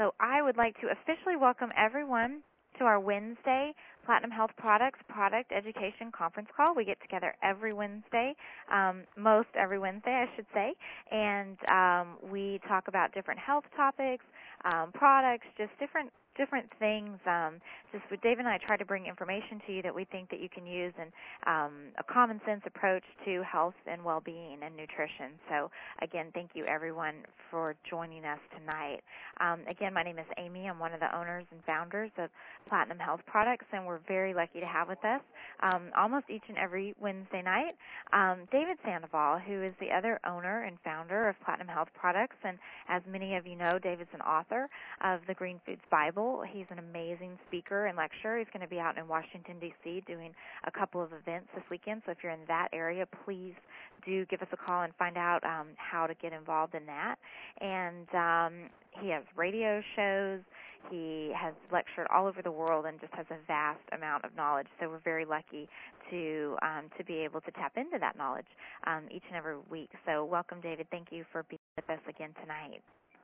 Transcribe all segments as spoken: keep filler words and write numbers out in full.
So I would like to officially welcome everyone to our Wednesday Platinum Health Products Product Education Conference Call. We get together every Wednesday, um, most every Wednesday, I should say, and um, we talk about different health topics, um, products, just different different things. Um, just with Dave and I try to bring information to you that we think that you can use and um, a common sense approach to health and well-being and nutrition. So again, thank you everyone for joining us tonight. Um, again, my name is Amy. I'm one of the owners and founders of Platinum Health Products, and we're very lucky to have with us um, almost each and every Wednesday night um, David Sandoval, who is the other owner and founder of Platinum Health Products. And as many of you know, David's an author of the Green Foods Bible. He's an amazing speaker and lecturer. He's going to be out in Washington, D C doing a couple of events this weekend. So if you're in that area, please do give us a call and find out um, how to get involved in that. And um, he has radio shows. He has lectured all over the world and just has a vast amount of knowledge. So we're very lucky to um, to be able to tap into that knowledge um, each and every week. So welcome, David. Thank you for being with us again tonight.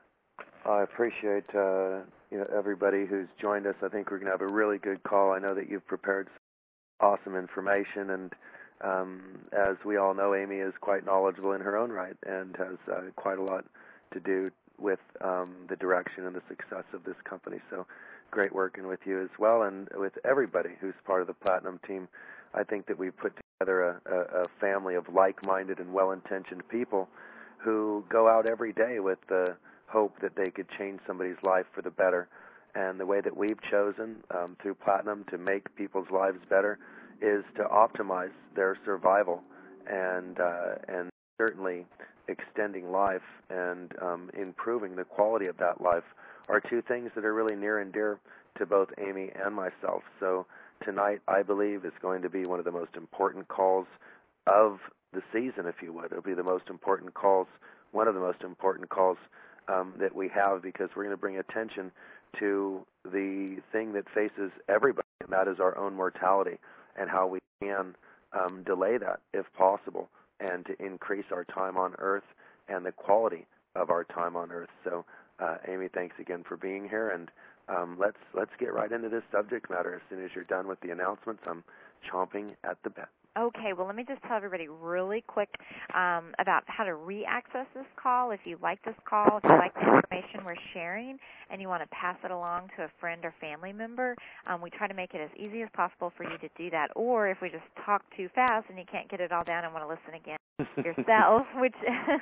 I appreciate uh, you know, everybody who's joined us. I think we're going to have a really good call. I know that you've prepared some awesome information, and um, as we all know, Amy is quite knowledgeable in her own right and has uh, quite a lot to do with um, the direction and the success of this company. So great working with you as well, and with everybody who's part of the Platinum team. I think that we've put together a, a, a family of like-minded and well-intentioned people who go out every day with the hope that they could change somebody's life for the better. And the way that we've chosen um, through Platinum to make people's lives better is to optimize their survival and uh, and certainly extending life and um, improving the quality of that life are two things that are really near and dear to both Amy and myself. So tonight, I believe, is going to be one of the most important calls of the season, if you would. It'll be the most important calls, one of the most important calls Um, that we have, because we're going to bring attention to the thing that faces everybody, and that is our own mortality and how we can um, delay that if possible and to increase our time on Earth and the quality of our time on Earth. So, uh, Amy, thanks again for being here, and um, let's let's get right into this subject matter. As soon as you're done with the announcements, I'm chomping at the bit. Okay, well, let me just tell everybody really quick um, about how to re-access this call. If you like this call, if you like the information we're sharing, and you want to pass it along to a friend or family member, um, we try to make it as easy as possible for you to do that. Or if we just talk too fast and you can't get it all down and want to listen again yourself, which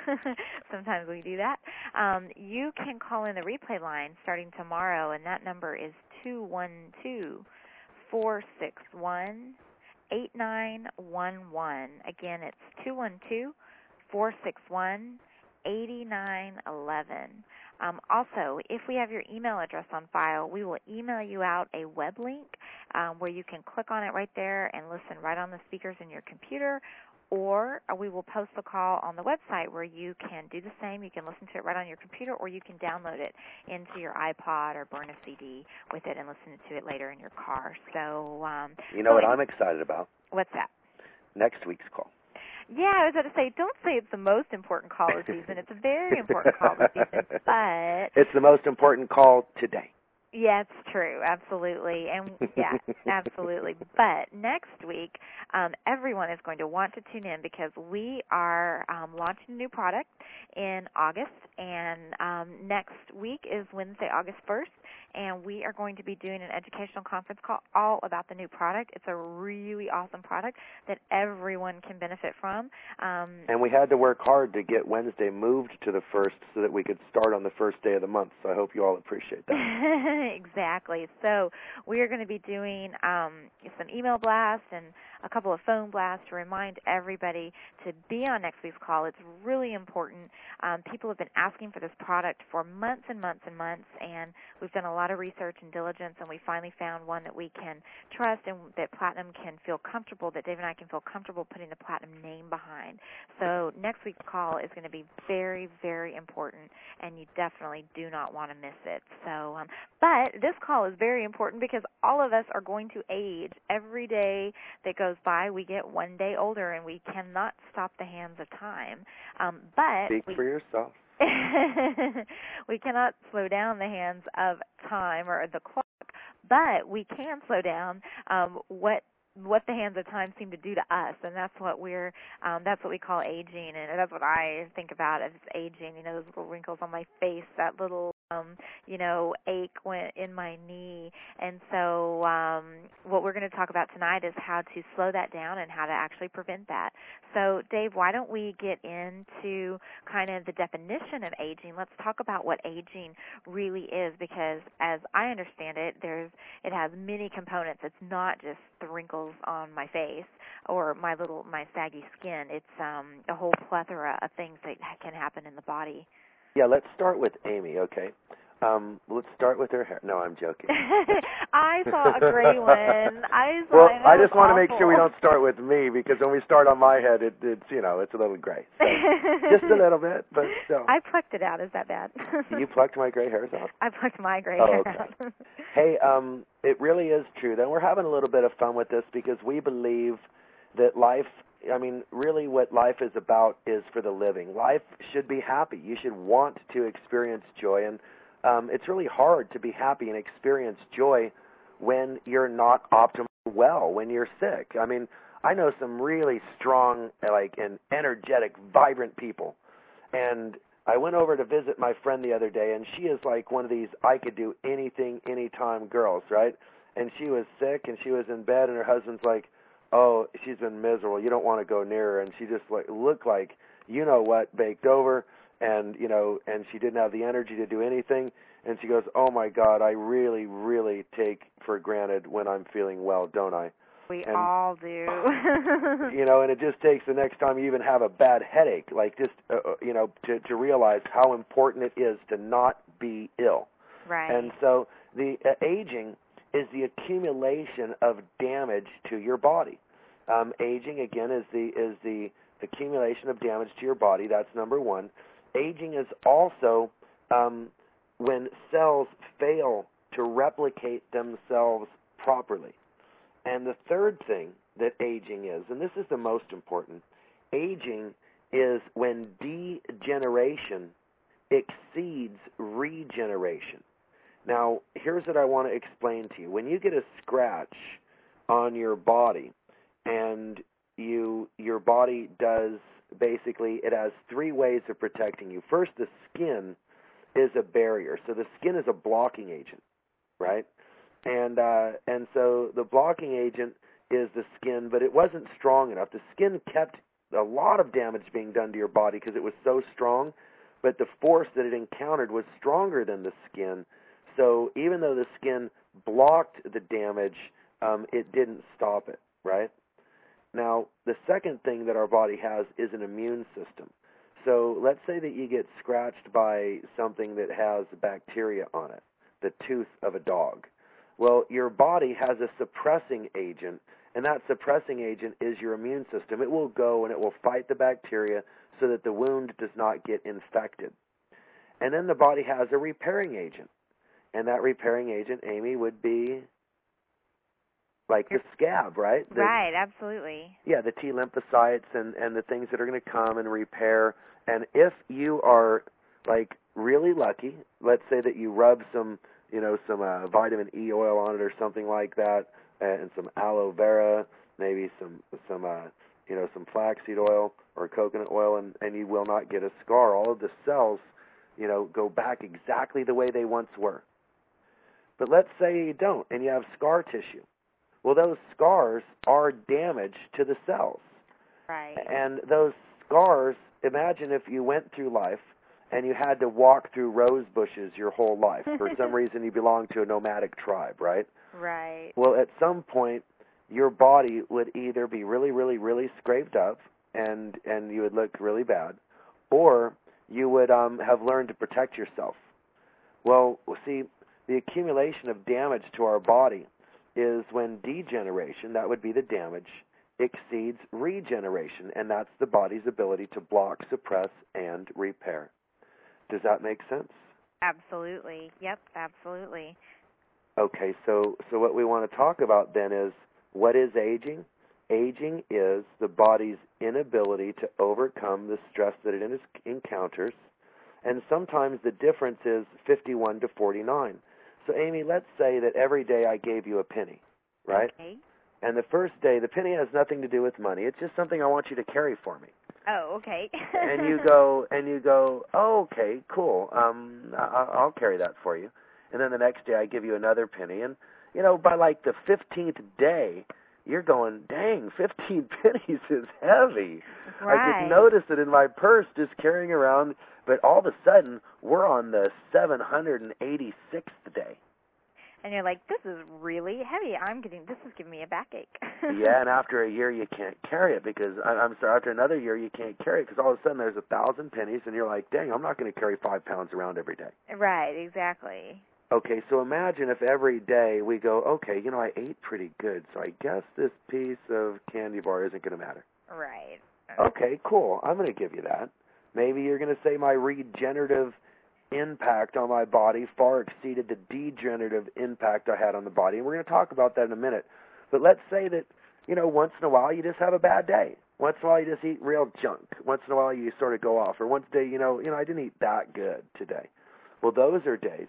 sometimes we do that, um, you can call in the replay line starting tomorrow, and that number is two one two, four six one, eight nine one one. Again, it's two one two, four six one, eight nine one one. Um, also, if we have your email address on file, we will email you out a web link um, where you can click on it right there and listen right on the speakers in your computer, or we will post the call on the website where you can do the same. You can listen to it right on your computer, or you can download it into your iPod or burn a C D with it and listen to it later in your car. So, um, you know so what any, I'm excited about? What's that? Next week's call. Yeah, I was going to say, don't say it's the most important call of the season. It's a very important call of the season, but it's the most important call today. Yeah, it's true, absolutely, and yeah, absolutely. But next week, um, everyone is going to want to tune in because we are um, launching a new product in August, and um, next week is Wednesday, August first, and we are going to be doing an educational conference call all about the new product. It's a really awesome product that everyone can benefit from. Um, and we had to work hard to get Wednesday moved to the first so that we could start on the first day of the month, so I hope you all appreciate that. Exactly. So we are going to be doing um, some email blasts and a couple of phone blasts to remind everybody to be on next week's call. It's really important. Um, people have been asking for this product for months and months and months, and we've done a lot of research and diligence, and we finally found one that we can trust and that Platinum can feel comfortable, that Dave and I can feel comfortable putting the Platinum name behind. So next week's call is going to be very, very important, and you definitely do not want to miss it. So, um, but this call is very important because all of us are going to age. Every day that goes by, we get one day older, and we cannot stop the hands of time. Um, but Speak we, for yourself. We cannot slow down the hands of time or the clock, but we can slow down um, what what the hands of time seem to do to us, and that's what we're um, that's what we call aging, and that's what I think about as aging. You know, those little wrinkles on my face, that little um, you know ache when, in my knee, and so um, what we're going to talk about tonight is how to slow that down and how to actually prevent that. So, Dave, why don't we get into kind of the definition of aging? Let's talk about what aging really is, because as I understand it, there's it has many components. It's not just the wrinkles on my face or my little my saggy skin. It's um, a whole plethora of things that can happen in the body. Yeah, let's start with Amy, okay? Um, let's start with her hair. No, I'm joking. I saw a gray one. I saw well, I just want awful. to make sure we don't start with me, because when we start on my head, it, it's you know it's a little gray, so just a little bit, but still. I plucked it out. Is that bad? You plucked my gray hairs out? I plucked my gray oh, hair okay. out. Hey, um, it really is true. Then we're having a little bit of fun with this because we believe that life. I mean, really what life is about is for the living. Life should be happy. You should want to experience joy, and um, it's really hard to be happy and experience joy when you're not optimally well, when you're sick. I mean, I know some really strong, like, and energetic, vibrant people, and I went over to visit my friend the other day, and she is like one of these I could do anything, anytime girls, right? And she was sick, and she was in bed, and her husband's like, oh, she's been miserable. You don't want to go near her. And she just like looked like, you know what, baked over, and, you know, and she didn't have the energy to do anything. And she goes, oh, my God, I really, really take for granted when I'm feeling well, don't I? We and, all do. You know, and it just takes the next time you even have a bad headache, like just, uh, you know, to, to realize how important it is to not be ill. Right. And so the uh, aging is the accumulation of damage to your body. Um, aging, again, is the is the accumulation of damage to your body. That's number one. Aging is also um, when cells fail to replicate themselves properly. And the third thing that aging is, and this is the most important, aging is when degeneration exceeds regeneration. Now, here's what I want to explain to you. When you get a scratch on your body, and you your body does, basically, it has three ways of protecting you. First, the skin is a barrier. So the skin is a blocking agent, right? And uh, and so the blocking agent is the skin, but it wasn't strong enough. The skin kept a lot of damage being done to your body because it was so strong, but the force that it encountered was stronger than the skin. So even though the skin blocked the damage, um, it didn't stop it, right? Now, the second thing that our body has is an immune system. So let's say that you get scratched by something that has bacteria on it, the tooth of a dog. Well, your body has a suppressing agent, and that suppressing agent is your immune system. It will go and it will fight the bacteria so that the wound does not get infected. And then the body has a repairing agent. And that repairing agent, Amy, would be like the scab, right? The, right, absolutely. Yeah, the T lymphocytes and, and the things that are going to come and repair. And if you are, like, really lucky, let's say that you rub some, you know, some uh, vitamin E oil on it or something like that, and some aloe vera, maybe some, some uh, you know, some flaxseed oil or coconut oil, and, and you will not get a scar. All of the cells, you know, go back exactly the way they once were. But let's say you don't, and you have scar tissue. Well, those scars are damage to the cells. Right. And those scars, imagine if you went through life and you had to walk through rose bushes your whole life. For some reason, you belong to a nomadic tribe, right? Right. Well, at some point, your body would either be really, really, really scraped up, and, and you would look really bad, or you would um, have learned to protect yourself. Well, see, the accumulation of damage to our body is when degeneration, that would be the damage, exceeds regeneration, and that's the body's ability to block, suppress, and repair. Does that make sense? Absolutely. Yep, absolutely. Okay, so, so what we want to talk about then is, what is aging? Aging is the body's inability to overcome the stress that it encounters, and sometimes the difference is fifty-one to forty-nine. So, Amy, let's say that every day I gave you a penny, right? Okay. And the first day, the penny has nothing to do with money. It's just something I want you to carry for me. Oh, okay. and you go, and you go, oh, okay, cool. Um, I- I'll carry that for you. And then the next day, I give you another penny, and you know, by like the fifteenth day, you're going, dang, fifteen pennies is heavy. Right. I could notice it in my purse just carrying around, but all of a sudden, we're on the seven hundred eighty-sixth day. And you're like, this is really heavy. I'm getting, this is giving me a backache. Yeah, and after a year, you can't carry it because, I'm sorry, after another year, you can't carry it because all of a sudden there's a thousand pennies, and you're like, dang, I'm not going to carry five pounds around every day. Right, exactly. Okay, so imagine if every day we go, okay, you know, I ate pretty good, so I guess this piece of candy bar isn't going to matter. Right. Okay, cool. I'm going to give you that. Maybe you're going to say my regenerative impact on my body far exceeded the degenerative impact I had on the body, and we're going to talk about that in a minute. But let's say that, you know, once in a while you just have a bad day. Once in a while you just eat real junk. Once in a while you sort of go off. Or once a day, you know, you know, I didn't eat that good today. Well, those are days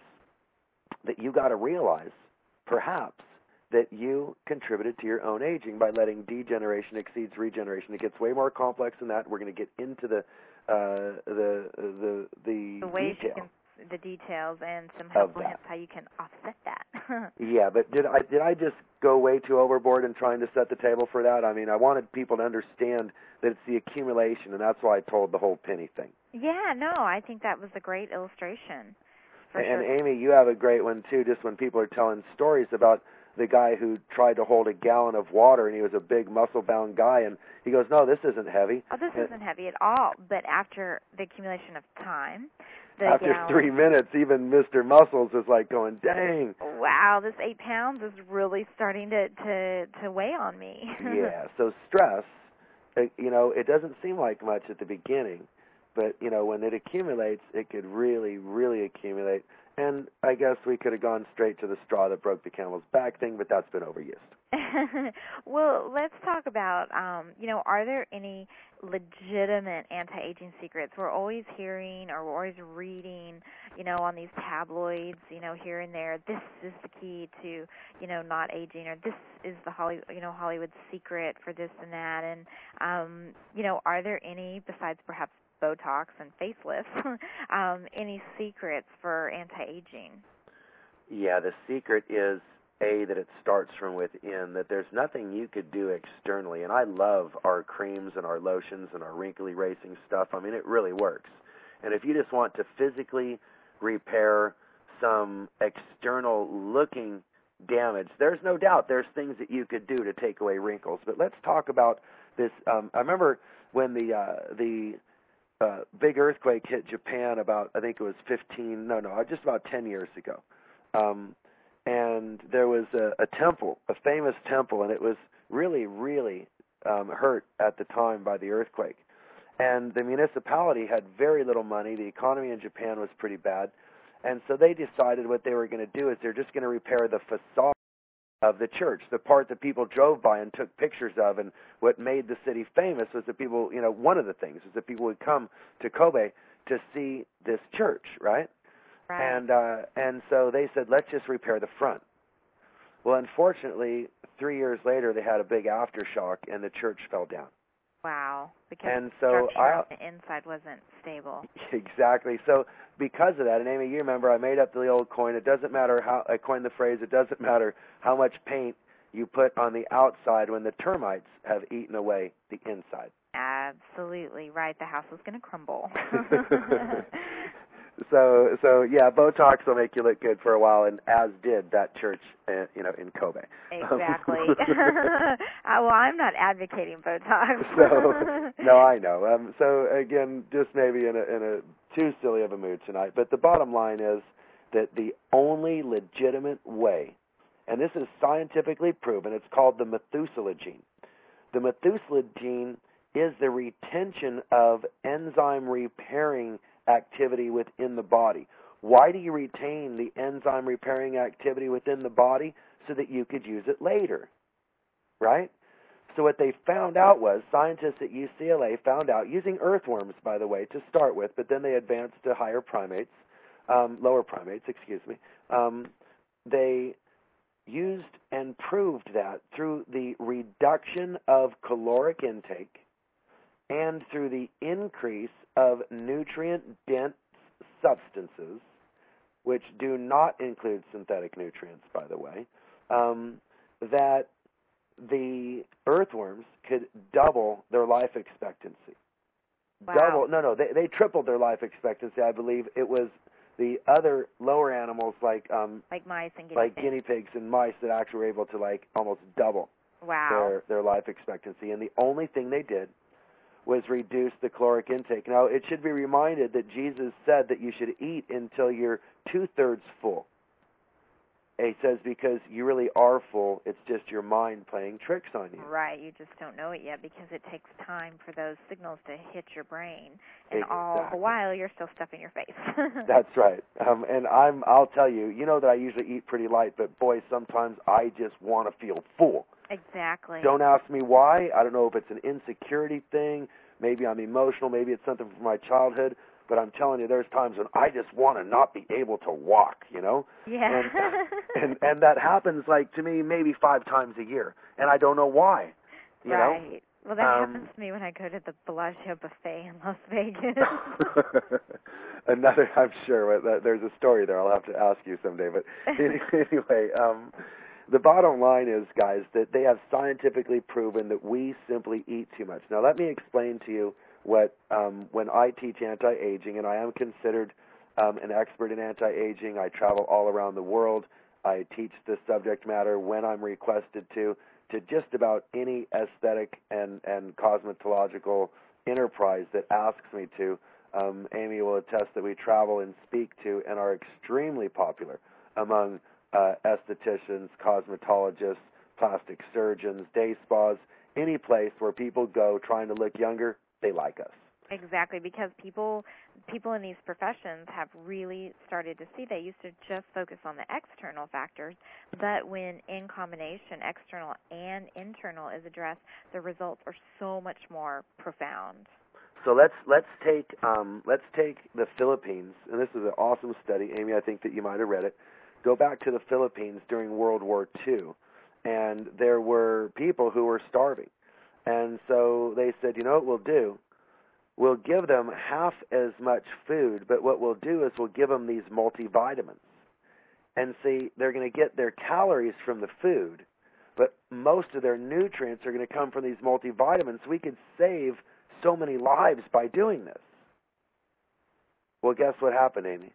that you got to realize, perhaps, that you contributed to your own aging by letting degeneration exceeds regeneration. It gets way more complex than that. We're going to get into the uh, the the the, the ways detail. you can, the details and some helpful hints how you can offset that. Yeah, but did I did I just go way too overboard in trying to set the table for that? I mean, I wanted people to understand that it's the accumulation, and that's why I told the whole penny thing. Yeah, no, I think that was a great illustration. For and sure. Amy, you have a great one too, just when people are telling stories about the guy who tried to hold a gallon of water, and he was a big muscle-bound guy, and he goes, no, this isn't heavy. Oh, this and isn't heavy at all, but after the accumulation of time, the after gallon, three minutes, even Mister Muscles is like going, dang. Wow, this eight pounds is really starting to, to, to weigh on me. Yeah, so stress, you know, it doesn't seem like much at the beginning, but, you know, when it accumulates, it could really, really accumulate. And I guess we could have gone straight to the straw that broke the camel's back thing, but that's been overused. Well, let's talk about, um, you know, are there any legitimate anti-aging secrets? We're always hearing or we're always reading, you know, on these tabloids, you know, here and there, this is the key to, you know, not aging, or this is the Hollywood, you know, Hollywood secret for this and that. And, um, you know, are there any, besides perhaps Botox and facelifts, um, any secrets for anti-aging? Yeah, the secret is, A, that it starts from within, that there's nothing you could do externally. And I love our creams and our lotions and our wrinkle erasing stuff. I mean, it really works. And if you just want to physically repair some external-looking damage, there's no doubt there's things that you could do to take away wrinkles. But let's talk about this. Um, I remember when the uh, the uh, big earthquake hit Japan about, I think it was fifteen, no, no, just about ten years ago. Um, and there was a, a temple, a famous temple, and it was really, really um, hurt at the time by the earthquake. And the municipality had very little money. The economy in Japan was pretty bad. And so they decided what they were going to do is they're just going to repair the facade of the church, the part that people drove by and took pictures of. And what made the city famous was that people, you know, one of the things is that people would come to Kobe to see this church, right? Right. And uh, and so they said, let's just repair the front. Well, unfortunately, three years later, they had a big aftershock, and the church fell down. Wow. Because and the so structure I, on the inside wasn't stable. Exactly. So because of that, and Amy, you remember I made up the old coin. It doesn't matter how, I coined the phrase, it doesn't matter how much paint you put on the outside when the termites have eaten away the inside. Absolutely right. The house was going to crumble. So, so yeah, Botox will make you look good for a while, and as did that church, uh, you know, in Kobe. Exactly. uh, well, I'm not advocating Botox. so, no, I know. Um, so again, just maybe in a, in a too silly of a mood tonight. But the bottom line is that the only legitimate way, and this is scientifically proven, it's called the Methuselah gene. The Methuselah gene is the retention of enzyme repairing activity within the body. Why do you retain the enzyme repairing activity within the body? So that you could use it later, right? So what they found out was, scientists at U C L A found out, using earthworms, by the way, to start with, but then they advanced to higher primates, um, lower primates, excuse me. Um, they used and proved that through the reduction of caloric intake and through the increase of nutrient-dense substances, which do not include synthetic nutrients, by the way, um, that the earthworms could double their life expectancy. Wow. Double? No, no, they, they tripled their life expectancy. I believe it was the other lower animals like um, like mice and guinea like pigs. guinea pigs and mice that actually were able to like almost double wow. their their life expectancy. And the only thing they did was reduce the caloric intake. Now, it should be reminded that Jesus said that you should eat until you're two-thirds full. He says because you really are full, it's just your mind playing tricks on you. Right, you just don't know it yet because it takes time for those signals to hit your brain, and exactly. all the while you're still stuffing your face. That's right. Um, and I'm, I'll tell you, you know that I usually eat pretty light, but boy, sometimes I just want to feel full. Exactly. Don't ask me why. I don't know if it's an insecurity thing. Maybe I'm emotional. Maybe it's something from my childhood. But I'm telling you, there's times when I just want to not be able to walk, you know? Yeah. And, and, and that happens, like, to me, maybe five times a year. And I don't know why, you right. know? Well, that um, happens to me when I go to the Bellagio buffet in Las Vegas. Another, I'm sure, there's a story there I'll have to ask you someday. But anyway, um, the bottom line is, guys, that they have scientifically proven that we simply eat too much. Now, let me explain to you what um, when I teach anti-aging, and I am considered um, an expert in anti-aging. I travel all around the world. I teach this subject matter when I'm requested to, to just about any aesthetic and, and cosmetological enterprise that asks me to. Um, Amy will attest that we travel and speak to and are extremely popular among uh, estheticians, cosmetologists, plastic surgeons, day spas, any place where people go trying to look younger. They like us. Exactly, because people people in these professions have really started to see they used to just focus on the external factors, but when in combination external and internal is addressed, the results are so much more profound. So let's let's take um, let's take the Philippines, and this is an awesome study, Amy. I think that you might have read it. Go back to the Philippines during World War Two, and there were people who were starving. And so they said, you know what we'll do? We'll give them half as much food, but what we'll do is we'll give them these multivitamins. And see, they're going to get their calories from the food, but most of their nutrients are going to come from these multivitamins. We could save so many lives by doing this. Well, guess what happened, Amy?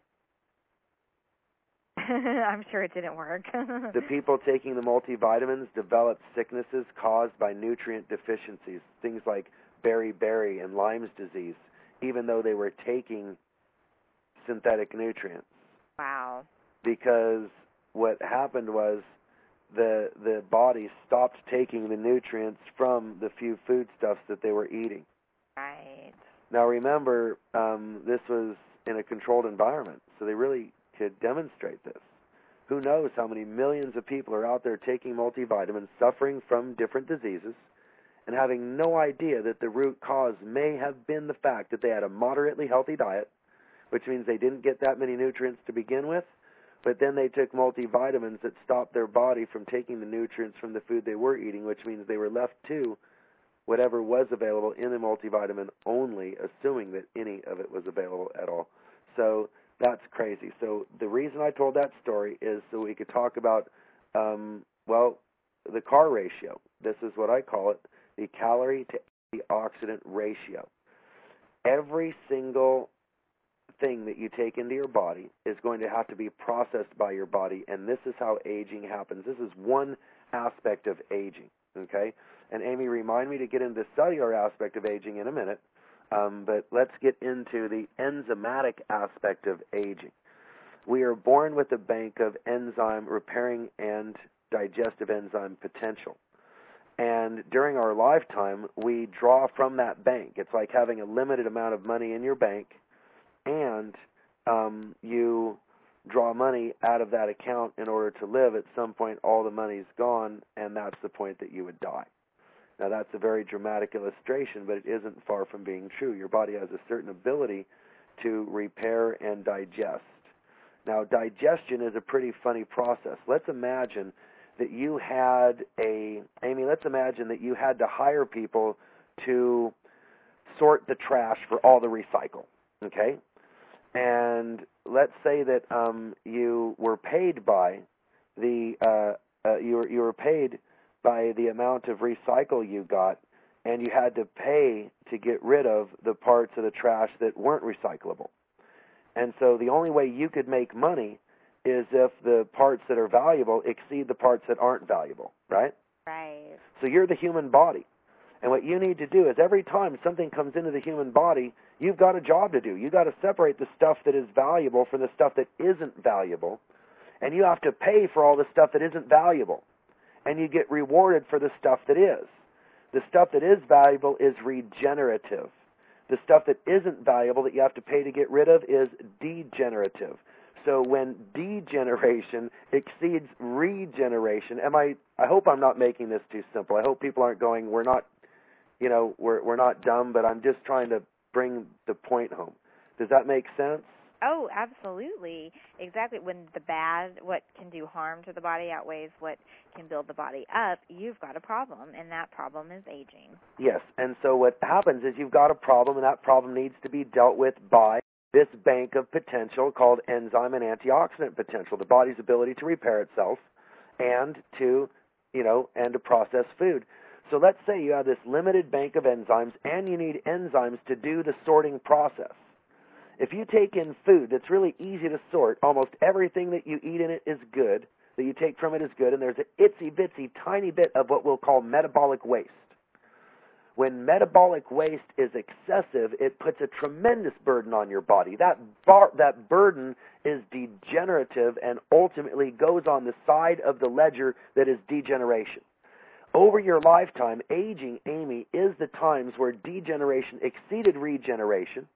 I'm sure it didn't work. The people taking the multivitamins developed sicknesses caused by nutrient deficiencies, things like beriberi and Lyme's disease, even though they were taking synthetic nutrients. Wow. Because what happened was the the body stopped taking the nutrients from the few foodstuffs that they were eating. Right. Now remember, um, this was in a controlled environment, so they really could demonstrate this. Who knows how many millions of people are out there taking multivitamins, suffering from different diseases, and having no idea that the root cause may have been the fact that they had a moderately healthy diet, which means they didn't get that many nutrients to begin with, but then they took multivitamins that stopped their body from taking the nutrients from the food they were eating, which means they were left to whatever was available in the multivitamin only, assuming that any of it was available at all. So that's crazy. So the reason I told that story is so we could talk about, um, well, the C A R ratio. This is what I call it, the calorie to antioxidant ratio. Every single thing that you take into your body is going to have to be processed by your body, and this is how aging happens. This is one aspect of aging, okay? And Amy, remind me to get into the cellular aspect of aging in a minute, um, but let's get into the enzymatic aspect of aging. We are born with a bank of enzyme repairing and digestive enzyme potential. And during our lifetime, we draw from that bank. It's like having a limited amount of money in your bank, and um, you draw money out of that account in order to live. At some point, all the money's gone, and that's the point that you would die. Now, that's a very dramatic illustration, but it isn't far from being true. Your body has a certain ability to repair and digest. Now, digestion is a pretty funny process. Let's imagine that you had a, Amy, let's imagine that you had to hire people to sort the trash for all the recycle, okay? And let's say that um, you were paid by the, uh, uh, you were, you were paid by the amount of recycle you got, and you had to pay to get rid of the parts of the trash that weren't recyclable. And so the only way you could make money is if the parts that are valuable exceed the parts that aren't valuable, right? Right. So you're the human body. And what you need to do is every time something comes into the human body, you've got a job to do. You've got to separate the stuff that is valuable from the stuff that isn't valuable. And you have to pay for all the stuff that isn't valuable. And you get rewarded for the stuff that is. The stuff that is valuable is regenerative. The stuff that isn't valuable that you have to pay to get rid of is degenerative. So when degeneration exceeds regeneration, am I, I hope I'm not making this too simple. I hope people aren't going, we're not, you know, we're, we're not dumb, but I'm just trying to bring the point home. Does that make sense? Oh, absolutely. Exactly. When the bad, what can do harm to the body outweighs what can build the body up, you've got a problem, and that problem is aging. Yes, and so what happens is you've got a problem, and that problem needs to be dealt with by this bank of potential called enzyme and antioxidant potential, the body's ability to repair itself and to, you know, and to process food. So let's say you have this limited bank of enzymes, and you need enzymes to do the sorting process. If you take in food that's really easy to sort, almost everything that you eat in it is good, that you take from it is good, and there's an itsy-bitsy tiny bit of what we'll call metabolic waste. When metabolic waste is excessive, it puts a tremendous burden on your body. That bar, that burden is degenerative and ultimately goes on the side of the ledger that is degeneration. Over your lifetime, aging, Amy, is the times where degeneration exceeded regeneration,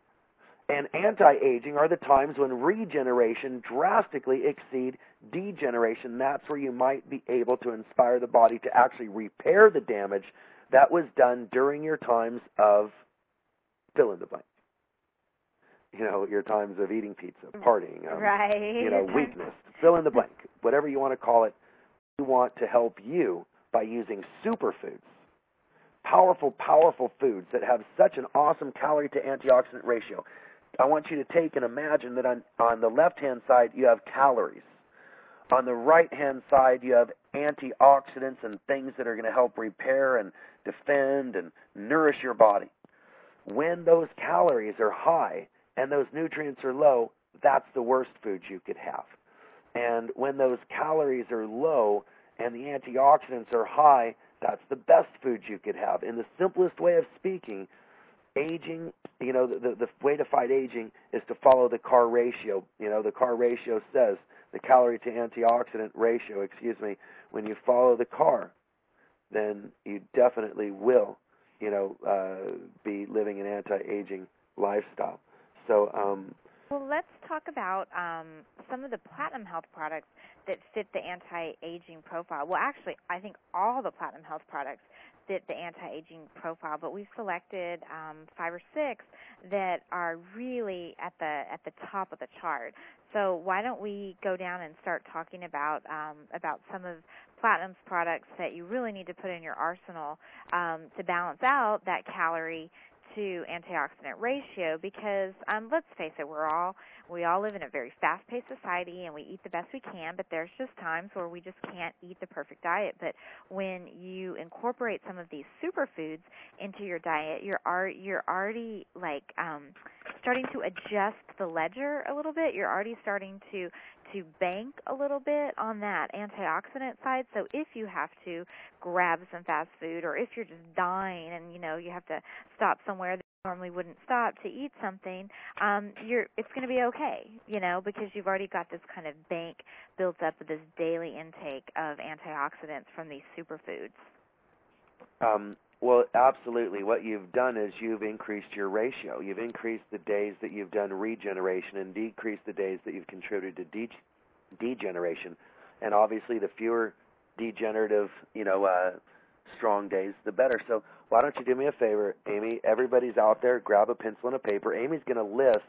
and anti-aging are the times when regeneration drastically exceed degeneration. That's where you might be able to inspire the body to actually repair the damage that was done during your times of fill in the blank. You know, your times of eating pizza, partying, um, right. you know, weakness, fill in the blank, whatever you want to call it. We want to help you by using superfoods, powerful, powerful foods that have such an awesome calorie to antioxidant ratio. I want you to take and imagine that on, on the left-hand side you have calories. On the right-hand side you have antioxidants and things that are going to help repair and defend and nourish your body. When those calories are high and those nutrients are low, that's the worst food you could have. And when those calories are low and the antioxidants are high, that's the best food you could have. In the simplest way of speaking, aging, you know, the, the way to fight aging is to follow the C A R ratio. You know, the C A R ratio says, the calorie to antioxidant ratio, excuse me, when you follow the C A R, then you definitely will, you know, uh, be living an anti-aging lifestyle. So, um, well, let's talk about um, some of the Platinum Health products that fit the anti-aging profile. Well, actually, I think all the Platinum Health products fit the anti-aging profile, but we've selected um, five or six that are really at the at the top of the chart. So why don't we go down and start talking about um, about some of Platinum's products that you really need to put in your arsenal um, to balance out that calorie to antioxidant ratio, because um, let's face it, we're all we all live in a very fast-paced society, and we eat the best we can, but there's just times where we just can't eat the perfect diet. But when you incorporate some of these superfoods into your diet, you're ar- you're already like um, starting to adjust the ledger a little bit. You're already starting to to bank a little bit on that antioxidant side. So if you have to grab some fast food, or if you're just dying and you know you have to stop somewhere that you normally wouldn't stop to eat something, um, you're it's going to be okay, you know, because you've already got this kind of bank built up with this daily intake of antioxidants from these superfoods. Um, well, absolutely. What you've done is you've increased your ratio. You've increased the days that you've done regeneration and decreased the days that you've contributed to de- degeneration. And obviously, the fewer degenerative, you know, uh, strong days, the better. So why don't you do me a favor, Amy? Everybody's out there. Grab a pencil and a paper. Amy's going to list,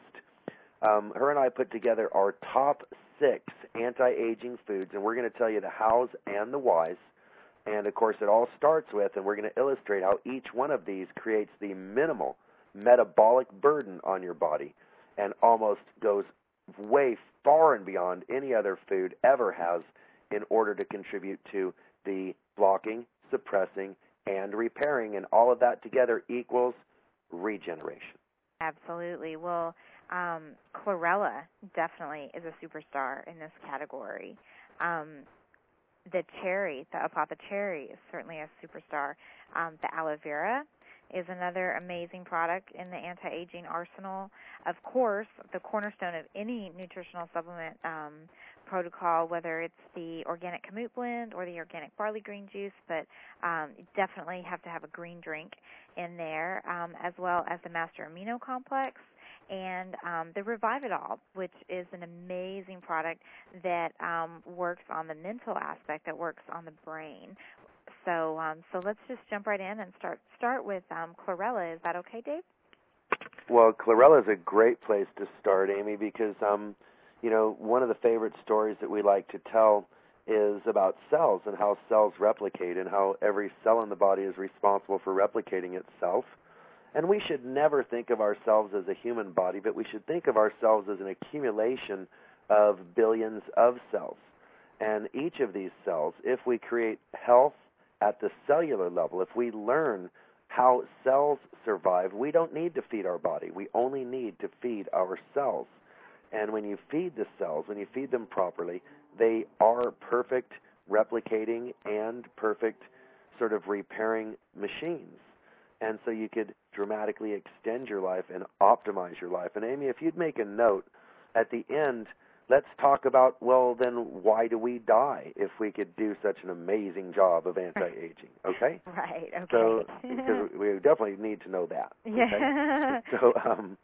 um, her and I put together our top six anti-aging foods, and we're going to tell you the hows and the whys. And, of course, it all starts with, and we're going to illustrate how each one of these creates the minimal metabolic burden on your body and almost goes way far and beyond any other food ever has in order to contribute to the blocking, suppressing, and repairing. And all of that together equals regeneration. Absolutely. Well, um, chlorella definitely is a superstar in this category. Um, the cherry, the apapa cherry, is certainly a superstar. Um, the aloe vera is another amazing product in the anti-aging arsenal. Of course, the cornerstone of any nutritional supplement um, protocol, whether it's the organic kamut blend or the organic barley green juice, but um, you definitely have to have a green drink in there, um, as well as the Master Amino Complex and um, the Revive-It-All, which is an amazing product that um, works on the mental aspect, that works on the brain. So, um, so let's just jump right in and start start with um, chlorella. Is that okay, Dave? Well, chlorella is a great place to start, Amy, because um, you know, one of the favorite stories that we like to tell is about cells and how cells replicate and how every cell in the body is responsible for replicating itself. And we should never think of ourselves as a human body, but we should think of ourselves as an accumulation of billions of cells. And each of these cells, if we create health at the cellular level, if we learn how cells survive, we don't need to feed our body. We only need to feed our cells. And when you feed the cells, when you feed them properly, they are perfect replicating and perfect sort of repairing machines. And so you could dramatically extend your life and optimize your life. And Amy, if you'd make a note at the end, let's talk about, well, then why do we die if we could do such an amazing job of anti-aging, okay? Right, okay. So because we definitely need to know that. Yeah. Okay? So, um,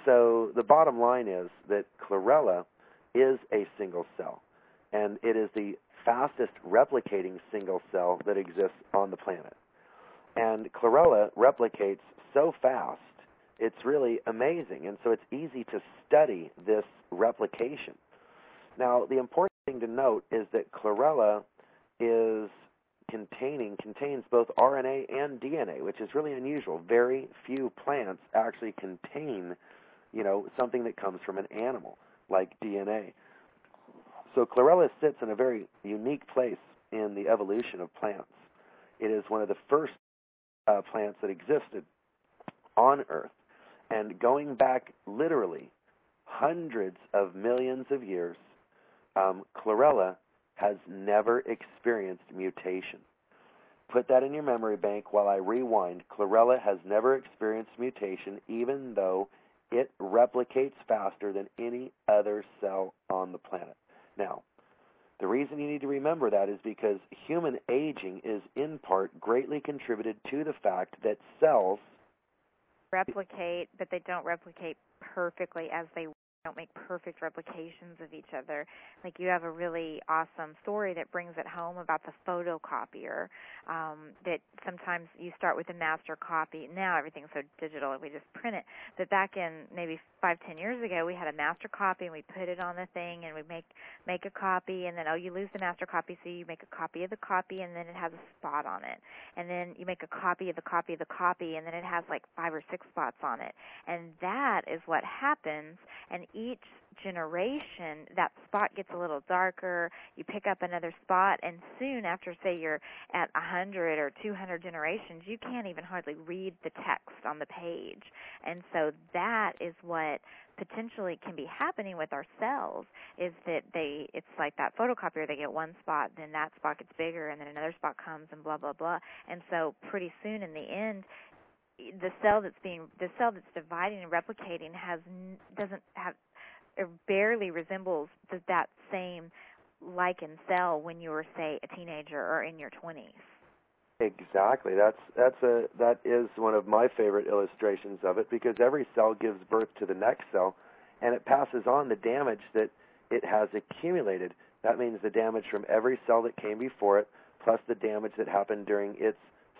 so the bottom line is that chlorella is a single cell, and it is the fastest replicating single cell that exists on the planet. And chlorella replicates so fast, it's really amazing. And so it's easy to study this replication. Now, the important thing to note is that chlorella is containing, contains both R N A and D N A, which is really unusual. Very few plants actually contain, you know, something that comes from an animal, like D N A. So chlorella sits in a very unique place in the evolution of plants. It is one of the first uh, plants that existed on Earth. And going back literally hundreds of millions of years, um, chlorella has never experienced mutation. Put that in your memory bank while I rewind. Chlorella has never experienced mutation, even though it replicates faster than any other cell on the planet. Now, the reason you need to remember that is because human aging is in part greatly contributed to the fact that cells replicate, but they don't replicate perfectly as they don't make perfect replications of each other. Like, you have a really awesome story that brings it home about the photocopier, um, that sometimes you start with a master copy. Now everything's so digital, we just print it. But back in maybe five, ten years ago, we had a master copy, and we put it on the thing, and we make make a copy, and then, oh, you lose the master copy, so you make a copy of the copy, and then it has a spot on it. And then you make a copy of the copy of the copy, and then it has like five or six spots on it. And that is what happens, and each generation, that spot gets a little darker. You pick up another spot, and soon after, say, you're at one hundred or two hundred generations, you can't even hardly read the text on the page. And so that is what potentially can be happening with our cells, is that they, it's like that photocopier, they get one spot, then that spot gets bigger, and then another spot comes, and blah, blah, blah. And so pretty soon in the end, the cell that's being, the cell that's dividing and replicating has, doesn't have, it barely resembles the, that same lichen cell when you were, say, a teenager or in your twenties. Exactly. That's that's a that is one of my favorite illustrations of it, because every cell gives birth to the next cell, and it passes on the damage that it has accumulated. That means the damage from every cell that came before it, plus the damage that happened during its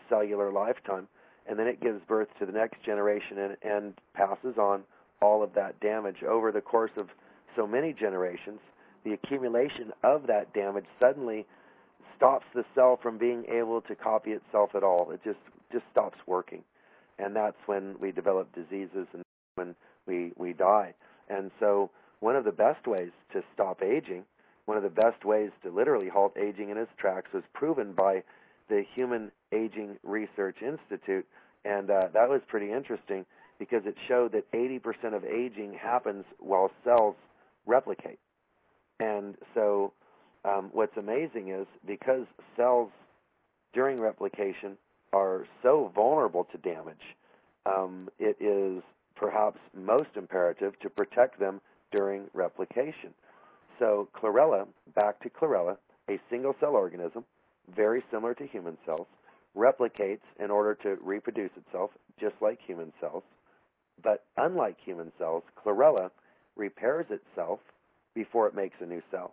cellular lifetime, and then it gives birth to the next generation and, and passes on all of that damage. Over the course of so many generations, the accumulation of that damage suddenly stops the cell from being able to copy itself at all. It just, just stops working. And that's when we develop diseases and when we, we die. And so one of the best ways to stop aging, one of the best ways to literally halt aging in its tracks was proven by the Human Aging Research Institute. And uh, that was pretty interesting because it showed that eighty percent of aging happens while cells replicate. And so um, what's amazing is because cells during replication are so vulnerable to damage, um, it is perhaps most imperative to protect them during replication. So chlorella, back to chlorella, a single-cell organism, very similar to human cells, replicates in order to reproduce itself, just like human cells. But unlike human cells, chlorella repairs itself before it makes a new cell.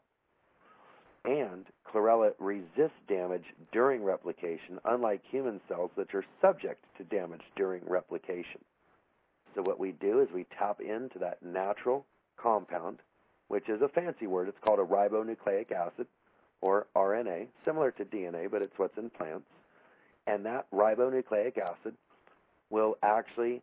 And chlorella resists damage during replication, unlike human cells that are subject to damage during replication. So what we do is we tap into that natural compound, which is a fancy word. It's called a ribonucleic acid, or R N A, similar to D N A, but it's what's in plants. And that ribonucleic acid will actually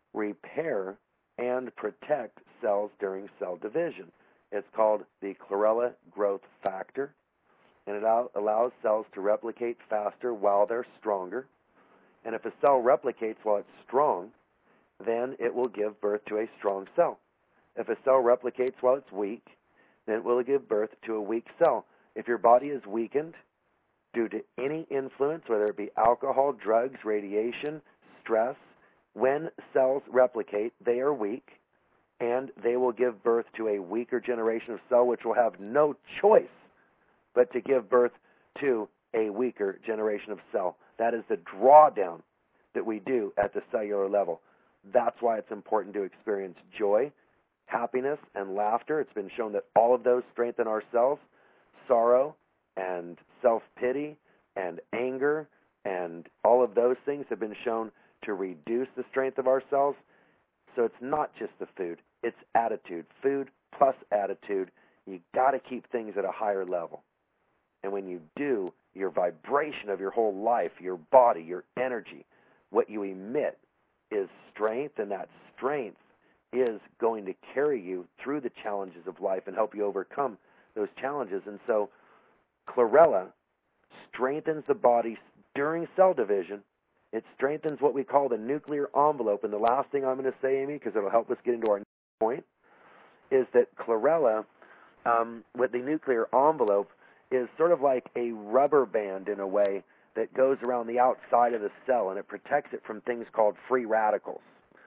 repair and protect cells during cell division. It's called the chlorella growth factor, and it allows cells to replicate faster while they're stronger. And if a cell replicates while it's strong, then it will give birth to a strong cell. If a cell replicates while it's weak, then it will give birth to a weak cell. If your body is weakened due to any influence, whether it be alcohol, drugs, radiation, stress, when cells replicate, they are weak, and they will give birth to a weaker generation of cell, which will have no choice but to give birth to a weaker generation of cell. That is the drawdown that we do at the cellular level. That's why it's important to experience joy, happiness, and laughter. It's been shown that all of those strengthen our cells. Sorrow and self-pity and anger and all of those things have been shown to reduce the strength of our cells. So it's not just the food, it's attitude. Food plus attitude. You got to keep things at a higher level. And when you do, your vibration of your whole life, your body, your energy, what you emit is strength, and that strength is going to carry you through the challenges of life and help you overcome those challenges. And so chlorella strengthens the body during cell division. It strengthens what we call the nuclear envelope. And the last thing I'm going to say, Amy, because it'll help us get into our next point, is that chlorella, um, with the nuclear envelope, is sort of like a rubber band in a way that goes around the outside of the cell, and it protects it from things called free radicals.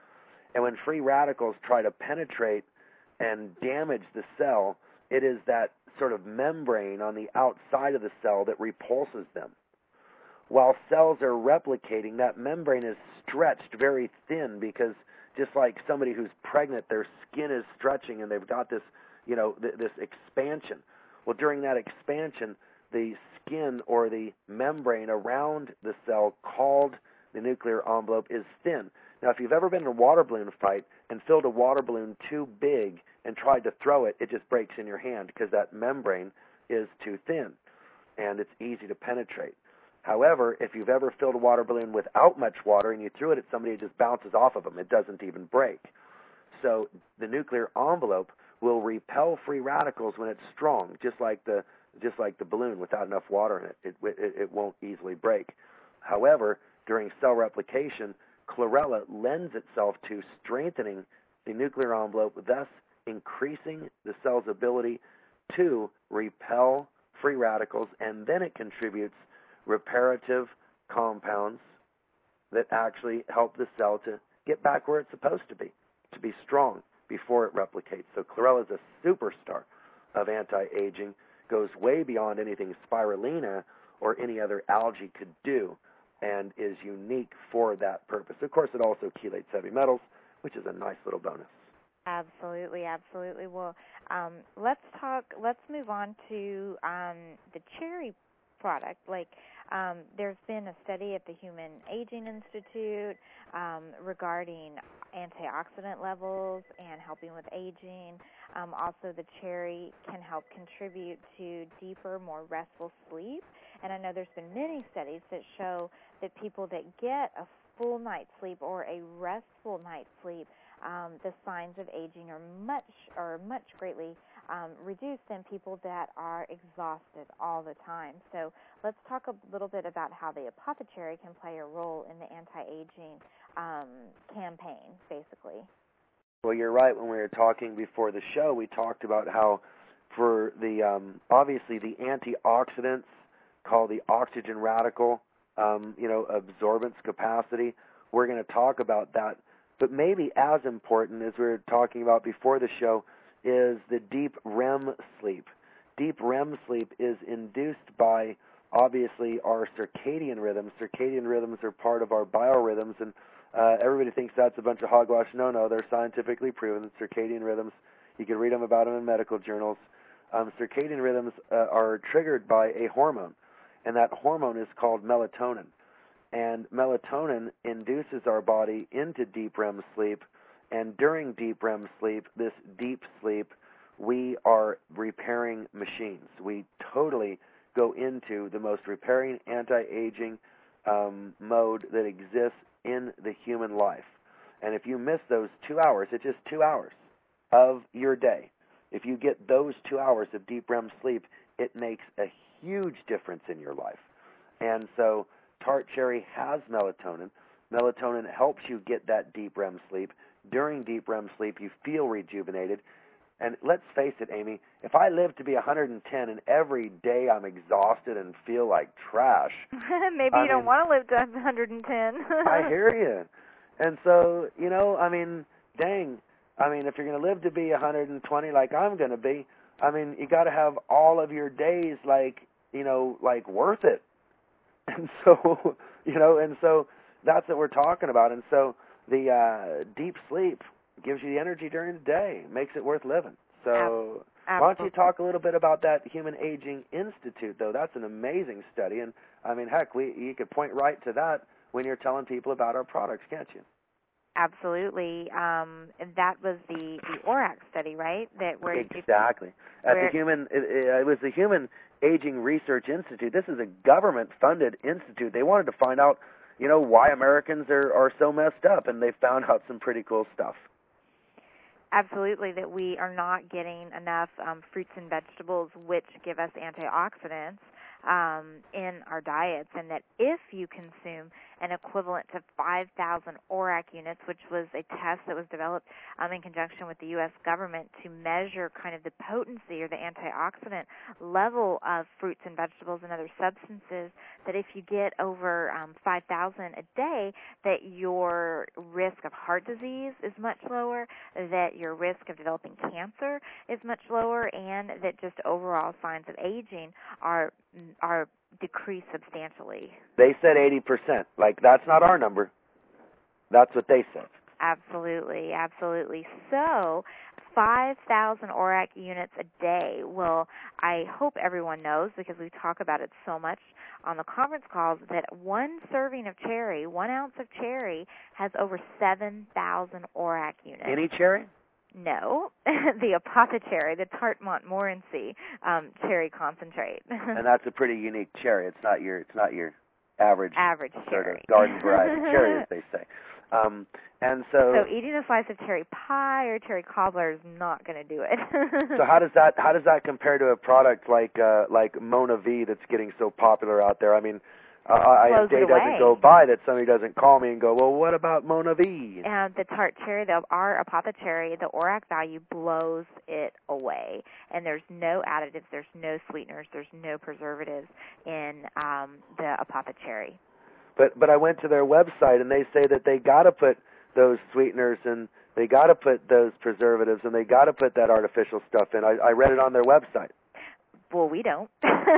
And when free radicals try to penetrate and damage the cell, it is that sort of membrane on the outside of the cell that repulses them. While cells are replicating, that membrane is stretched very thin because just like somebody who's pregnant, their skin is stretching and they've got this, you know, th- this expansion. Well, during that expansion, the skin or the membrane around the cell called the nuclear envelope is thin. Now, if you've ever been in a water balloon fight and filled a water balloon too big and tried to throw it, it just breaks in your hand because that membrane is too thin and it's easy to penetrate. However, if you've ever filled a water balloon without much water and you threw it at somebody, it just bounces off of them. It doesn't even break. So the nuclear envelope will repel free radicals when it's strong, just like the just like the balloon without enough water in it. It, it, it won't easily break. However, during cell replication, chlorella lends itself to strengthening the nuclear envelope, thus increasing the cell's ability to repel free radicals, and then it contributes reparative compounds that actually help the cell to get back where it's supposed to be, to be strong before it replicates. So chlorella is a superstar of anti-aging, goes way beyond anything spirulina or any other algae could do, and is unique for that purpose. Of course, it also chelates heavy metals, which is a nice little bonus. Absolutely, absolutely. Well, um, let's talk. Let's move on to um, the cherry product. Like, Um, there's been a study at the Human Aging Institute um, regarding antioxidant levels and helping with aging. Um, also, the cherry can help contribute to deeper, more restful sleep. And I know there's been many studies that show that people that get a full night's sleep or a restful night's sleep, um, the signs of aging are much or much greatly um, reduced than people that are exhausted all the time. So let's talk a little bit about how the apothecary can play a role in the anti-aging um, campaign, basically. Well, you're right. When we were talking before the show, we talked about how for the, um, obviously the antioxidants called the oxygen radical, um, you know, absorbance capacity, we're going to talk about that. But maybe as important, as we were talking about before the show, is the deep R E M sleep. Deep R E M sleep is induced by, obviously, our circadian rhythms. Circadian rhythms are part of our biorhythms, and uh, everybody thinks that's a bunch of hogwash. No, no, they're scientifically proven. Circadian rhythms, you can read them about them in medical journals. Um, circadian rhythms uh, are triggered by a hormone, and that hormone is called melatonin. And melatonin induces our body into deep R E M sleep, and during deep R E M sleep, this deep sleep, we are repairing machines. We totally go into the most repairing, anti-aging um, mode that exists in the human life. And if you miss those two hours, it's just two hours of your day. If you get those two hours of deep R E M sleep, it makes a huge difference in your life. And so tart cherry has melatonin. Melatonin helps you get that deep R E M sleep. During deep R E M sleep, you feel rejuvenated. And let's face it, Amy, if I live to be one hundred ten and every day I'm exhausted and feel like trash. Maybe I you don't mean, want to live to one hundred ten. I hear you. And so, you know, I mean, dang. I mean, if you're going to live to be one hundred twenty like I'm going to be, I mean, you got to have all of your days like, you know, like worth it. And so, you know, and so that's what we're talking about. And so the uh, deep sleep gives you the energy during the day, makes it worth living. So Absolutely. Why don't you talk a little bit about that Human Aging Institute, though? That's an amazing study. And, I mean, heck, we you could point right to that when you're telling people about our products, can't you? Absolutely. Um, and that was the, the O R A C study, right? That where Exactly. At where, the Human, it, it was the Human Aging Research Institute. This is a government-funded institute. They wanted to find out, you know, why Americans are, are so messed up, and they found out some pretty cool stuff. Absolutely, that we are not getting enough um, fruits and vegetables which give us antioxidants um, in our diets, and that if you consume an equivalent to five thousand O R A C units, which was a test that was developed um, in conjunction with the U S government to measure kind of the potency or the antioxidant level of fruits and vegetables and other substances, that if you get over um, five thousand a day, that your risk of heart disease is much lower, that your risk of developing cancer is much lower, and that just overall signs of aging are are decreased substantially. They said eighty percent. Like, that's not our number. That's what they said. Absolutely, absolutely. So, five thousand O R A C units a day. Well, I hope everyone knows, because we talk about it so much on the conference calls, that one serving of cherry, one ounce of cherry, has over seven thousand O R A C units. Any cherry? No, the apothecary, the Tarte Montmorency um, cherry concentrate. And that's a pretty unique cherry. It's not your it's not your average average sort cherry. of garden variety cherry, as they say. Um, and so, so eating a slice of cherry pie or cherry cobbler is not going to do it. So how does that how does that compare to a product like uh, like Mona V that's getting so popular out there? I mean, uh, I, a day doesn't go by that somebody doesn't call me and go, well, what about Mona V? And the Tarte cherry, the, our apothecary, the O R A C value blows it away. And there's no additives, there's no sweeteners, there's no preservatives in um, the apothecary. But but I went to their website and they say that they got to put those sweeteners and they got to put those preservatives and they got to put that artificial stuff in. I, I read it on their website. Well, we don't.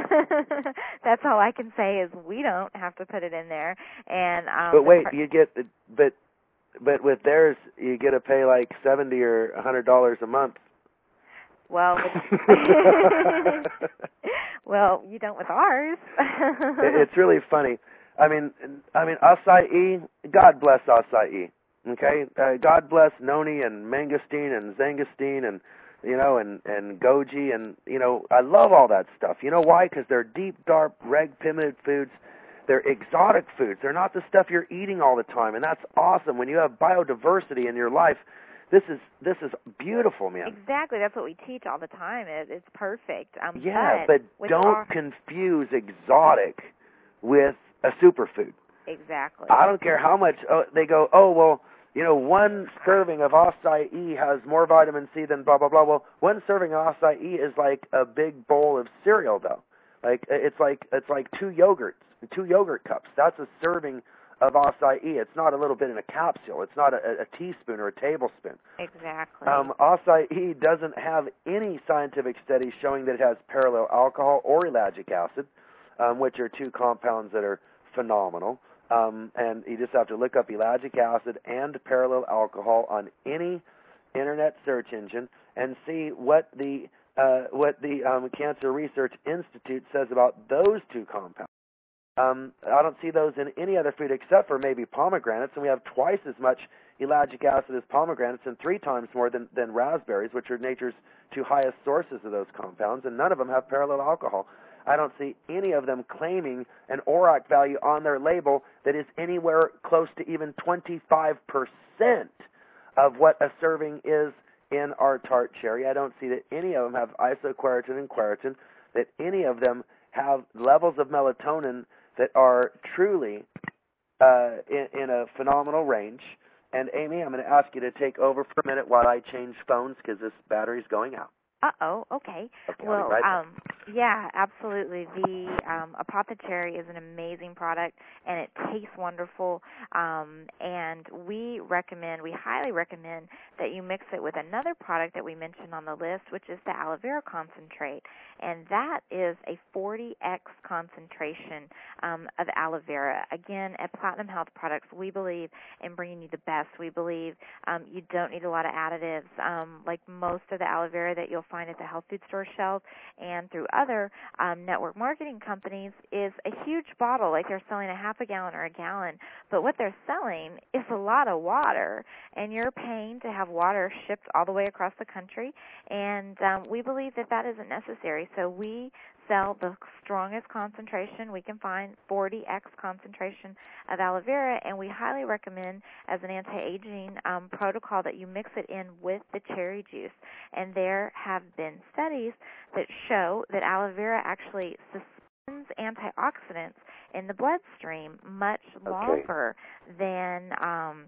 That's all I can say is we don't have to put it in there. And um, but wait, you get but but with theirs you get to pay like seventy or a hundred dollars a month. Well, well, you don't with ours. It's really funny. I mean, I mean, acai. God bless acai. Okay, uh, God bless noni and mangosteen and zangosteen and you know and and goji and you know I love all that stuff. You know why? Because they're deep, dark, reg primitive foods. They're exotic foods. They're not the stuff you're eating all the time, and that's awesome. When you have biodiversity in your life, this is this is beautiful, man. Exactly. That's what we teach all the time. It, it's perfect. Um, yeah, but, but don't our... confuse exotic with a superfood. Exactly. I don't care how much oh, they go, oh, well, you know, one serving of acai has more vitamin C than blah, blah, blah. Well, one serving of acai is like a big bowl of cereal, though. Like, it's like it's like two yogurts, two yogurt cups. That's a serving of acai. It's not a little bit in a capsule. It's not a, a teaspoon or a tablespoon. Exactly. Um, acai doesn't have any scientific studies showing that it has parallel alcohol or ellagic acid, um, which are two compounds that are phenomenal. Um, and you just have to look up ellagic acid and parallel alcohol on any internet search engine and see what the uh, what the um, Cancer Research Institute says about those two compounds. Um, I don't see those in any other food except for maybe pomegranates, and we have twice as much ellagic acid as pomegranates and three times more than, than raspberries, which are nature's two highest sources of those compounds, and none of them have parallel alcohol. I don't see any of them claiming an O R A C value on their label that is anywhere close to even twenty-five percent of what a serving is in our tart cherry. I don't see that any of them have isoquercetin and quercetin, that any of them have levels of melatonin that are truly uh, in, in a phenomenal range. And Amy, I'm going to ask you to take over for a minute while I change phones because this battery's going out. Uh-oh, okay. okay well, right um, yeah, absolutely. The um, Apothecary is an amazing product, and it tastes wonderful. Um, and we recommend, we highly recommend that you mix it with another product that we mentioned on the list, which is the aloe vera concentrate. And that is a forty x concentration um, of aloe vera. Again, at Platinum Health Products, we believe in bringing you the best. We believe um, you don't need a lot of additives. Um, like most of the aloe vera that you'll find at the health food store shelves and through other um, network marketing companies is a huge bottle, like they're selling a half a gallon or a gallon. But what they're selling is a lot of water, and you're paying to have water shipped all the way across the country. And um, we believe that that isn't necessary. So we sell the strongest concentration we can find, forty x concentration of aloe vera, and we highly recommend as an anti-aging um, protocol that you mix it in with the cherry juice. And there have been studies that show that aloe vera actually suspends antioxidants in the bloodstream much longer okay. than um,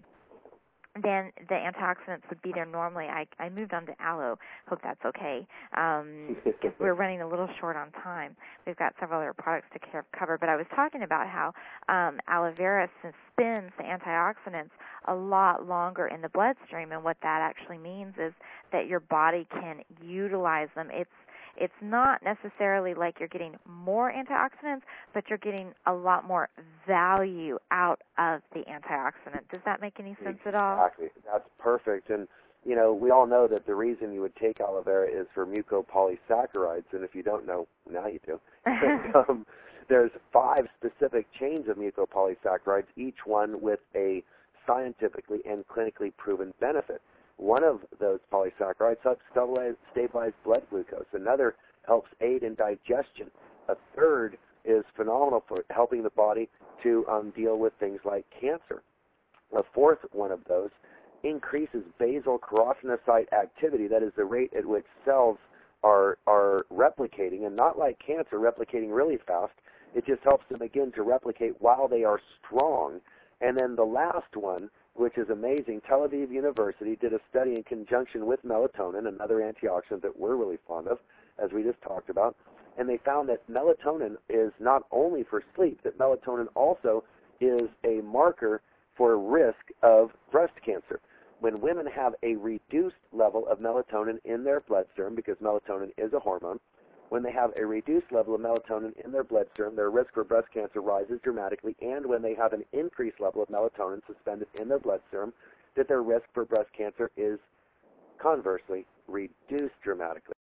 than the antioxidants would be there normally. I, I moved on to aloe. Hope that's okay. Um, we're running a little short on time. We've got several other products to cover, but I was talking about how um, aloe vera suspends the antioxidants a lot longer in the bloodstream, and what that actually means is that your body can utilize them. It's It's not necessarily like you're getting more antioxidants, but you're getting a lot more value out of the antioxidant. Does that make any sense exactly. at all? Exactly. That's perfect. And, you know, we all know that the reason you would take aloe vera is for mucopolysaccharides, and if you don't know, now you do. um, there's five specific chains of mucopolysaccharides, each one with a scientifically and clinically proven benefit. One of those polysaccharides helps stabilize, stabilize blood glucose. Another helps aid in digestion. A third is phenomenal for helping the body to um, deal with things like cancer. A fourth one of those increases basal keratinocyte activity, that is the rate at which cells are, are replicating, and not like cancer, replicating really fast. It just helps them begin to replicate while they are strong. And then the last one, which is amazing, Tel Aviv University did a study in conjunction with melatonin, another antioxidant that we're really fond of, as we just talked about, and they found that melatonin is not only for sleep, that melatonin also is a marker for risk of breast cancer. When women have a reduced level of melatonin in their bloodstream, because melatonin is a hormone, when they have a reduced level of melatonin in their bloodstream, their risk for breast cancer rises dramatically, and when they have an increased level of melatonin suspended in their bloodstream, that their risk for breast cancer is conversely reduced dramatically.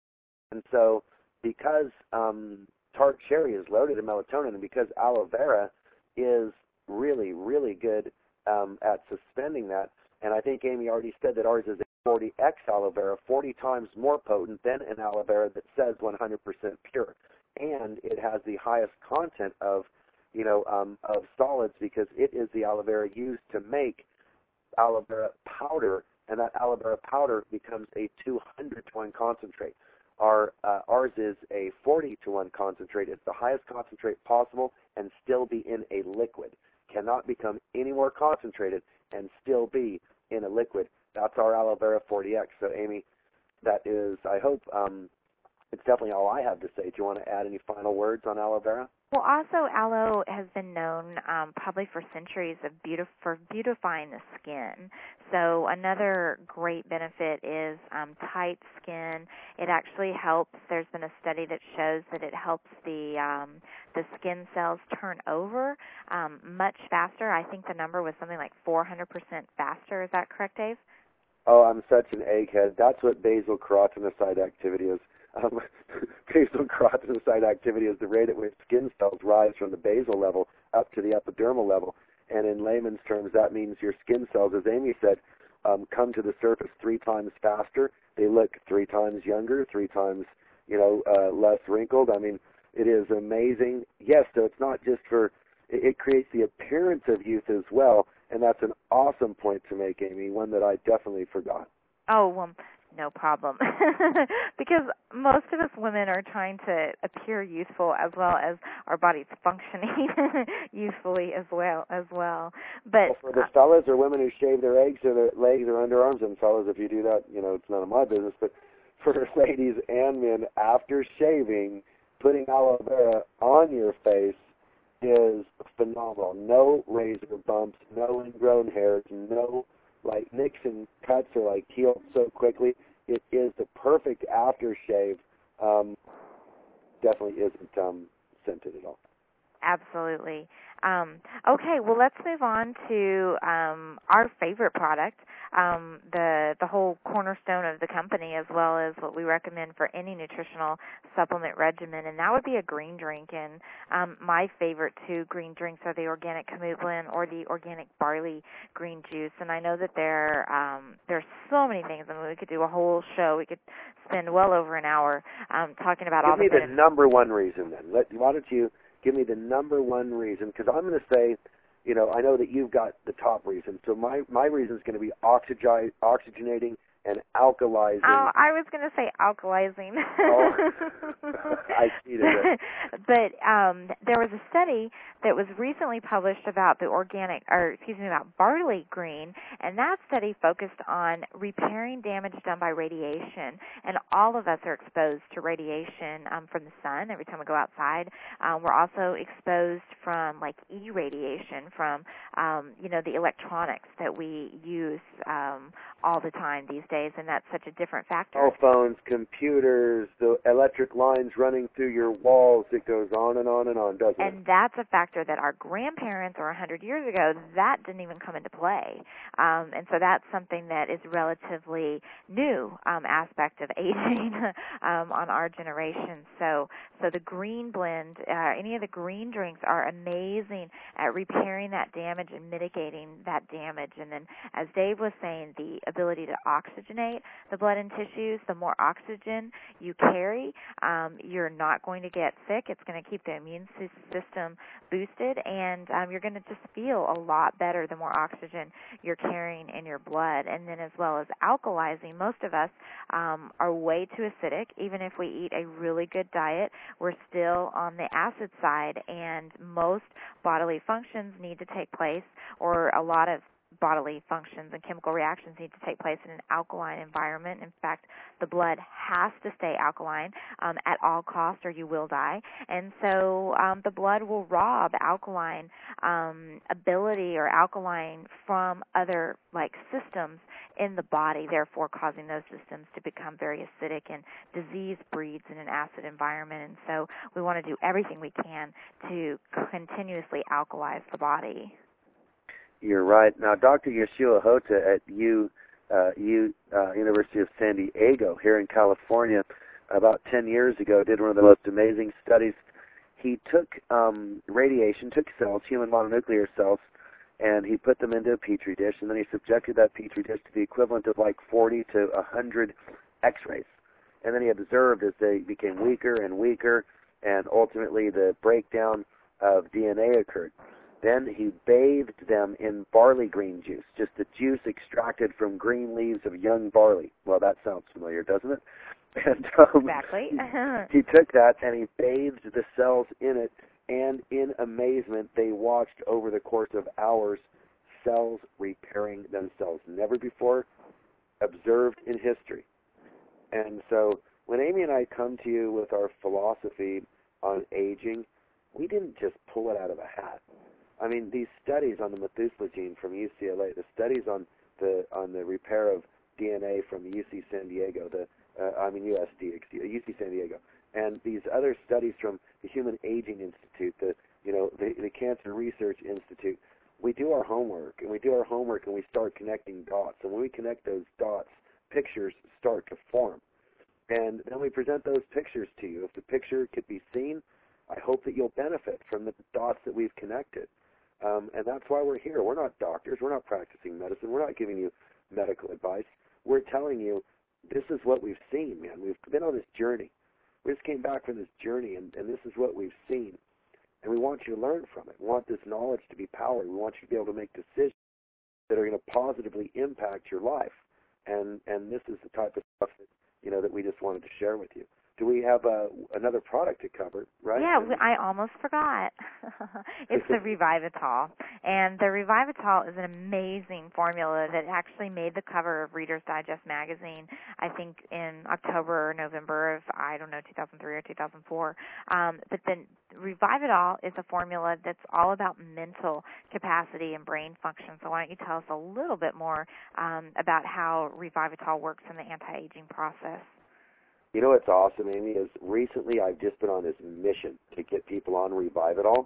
And so because um, tart cherry is loaded in melatonin, and because aloe vera is really, really good um, at suspending that, and I think Amy already said that ours is a forty X aloe vera, forty times more potent than an aloe vera that says one hundred percent pure. And it has the highest content of, you know, um, of solids, because it is the aloe vera used to make aloe vera powder, and that aloe vera powder becomes a two hundred to one concentrate. Our uh, ours is a forty to one concentrate. It's the highest concentrate possible and still be in a liquid. Cannot become any more concentrated and still be in a liquid. That's our aloe vera forty X. So, Amy, that is, I hope, um, it's definitely all I have to say. Do you want to add any final words on aloe vera? Well, also, aloe has been known um, probably for centuries of beautif- for beautifying the skin. So another great benefit is um, tight skin. It actually helps. There's been a study that shows that it helps the um, the skin cells turn over um, much faster. I think the number was something like four hundred percent faster. Is that correct, Dave? Oh, I'm such an egghead. That's what basal carotenocyte activity is. Um, basal carotenocyte activity is the rate at which skin cells rise from the basal level up to the epidermal level. And in layman's terms, that means your skin cells, as Amy said, um, come to the surface three times faster. They look three times younger, three times, you know, uh, less wrinkled. I mean, it is amazing. Yes, so it's not just for, it, it creates the appearance of youth as well. And that's an awesome point to make, Amy, one that I definitely forgot. Oh, well, no problem. Because most of us women are trying to appear youthful as well as our bodies functioning youthfully as well. As well. But well, for the fellas or women who shave their legs or their legs or underarms, and fellas, if you do that, you know, it's none of my business. But for ladies and men, after shaving, putting aloe vera on your face is phenomenal. No razor bumps, no ingrown hairs, no like nicks and cuts are like healed so quickly. It is the perfect aftershave. Um, definitely isn't um, scented at all. Absolutely. Um, okay, well, let's move on to um, our favorite product, um, the the whole cornerstone of the company, as well as what we recommend for any nutritional supplement regimen, and that would be a green drink. And um, my favorite two green drinks are the organic Kamut blend or the organic barley green juice. And I know that there um, there's so many things. I mean, we could do a whole show. We could spend well over an hour um, talking about Give all the me benefits. the number one reason then. Let, why don't you give me the number one reason? Because I'm going to say, you know, I know that you've got the top reason. So my, my reason is going to be oxygi- oxygenating and alkalizing. Oh, I was going to say alkalizing. Oh, I cheated it. But um, there was a study that was recently published about the organic, or excuse me, about barley green, and that study focused on repairing damage done by radiation. And all of us are exposed to radiation um, from the sun every time we go outside. Um, we're also exposed from like E-radiation from, um, you know, the electronics that we use um, all the time these days, and that's such a different factor. Cell phones, computers, the electric lines running through your walls. It goes on and on and on, doesn't and it? And that's a factor that our grandparents or one hundred years ago, that didn't even come into play. Um, and so that's something that is relatively new um, aspect of aging um, on our generation. So so the green blend, uh, any of the green drinks are amazing at repairing that damage and mitigating that damage. And then, as Dave was saying, the ability to oxygenate the blood and tissues, the more oxygen you carry, um, you're not going to get sick. It's going to keep the immune system boosted, and um, you're going to just feel a lot better the more oxygen you're carrying in your blood. And then as well as alkalizing, most of us um, are way too acidic. Even if we eat a really good diet, we're still on the acid side, and most bodily functions need to take place, or a lot of bodily functions and chemical reactions need to take place in an alkaline environment. In fact, the blood has to stay alkaline um, at all costs, or you will die. And so um, the blood will rob alkaline um, ability or alkaline from other like systems in the body, therefore causing those systems to become very acidic, and disease breeds in an acid environment. And so we want to do everything we can to continuously alkalize the body. You're right. Now, Doctor Yoshua Hota at U, uh, U uh, University of San Diego here in California about ten years ago, did one of the most amazing studies. He took um, radiation, took cells, human mononuclear cells, and he put them into a petri dish, and then he subjected that petri dish to the equivalent of like forty to one hundred x-rays. And then he observed as they became weaker and weaker, and ultimately the breakdown of D N A occurred. Then he bathed them in barley green juice, just the juice extracted from green leaves of young barley. Well, that sounds familiar, doesn't it? And um, exactly. he took that and he bathed the cells in it, and in amazement, they watched over the course of hours cells repairing themselves. Never before observed in history. And so when Amy and I come to you with our philosophy on aging, we didn't just pull it out of a hat. I mean, these studies on the Methuselah gene from U C L A, the studies on the on the repair of D N A from U C San Diego, the uh, I mean U S D, U C San Diego, and these other studies from the Human Aging Institute, the you know the, the Cancer Research Institute. We do our homework, and we do our homework, and we start connecting dots. And when we connect those dots, pictures start to form. And then we present those pictures to you. If the picture could be seen, I hope that you'll benefit from the dots that we've connected. Um, and that's why we're here. We're not doctors. We're not practicing medicine. We're not giving you medical advice. We're telling you this is what we've seen, man. We've been on this journey. We just came back from this journey, and, and this is what we've seen. And we want you to learn from it. We want this knowledge to be powered. We want you to be able to make decisions that are going to positively impact your life. And and this is the type of stuff that, you know, that we just wanted to share with you. Do we have uh, another product to cover, right? Yeah, we, I almost forgot. It's the Revivital. And the Revivital is an amazing formula that actually made the cover of Reader's Digest magazine, I think in October or November of, I don't know, two thousand three or two thousand four. Um, but then Revivital is a formula that's all about mental capacity and brain function. So why don't you tell us a little bit more um, about how Revivital works in the anti-aging process? You know what's awesome, Amy, is recently I've just been on this mission to get people on Revivital.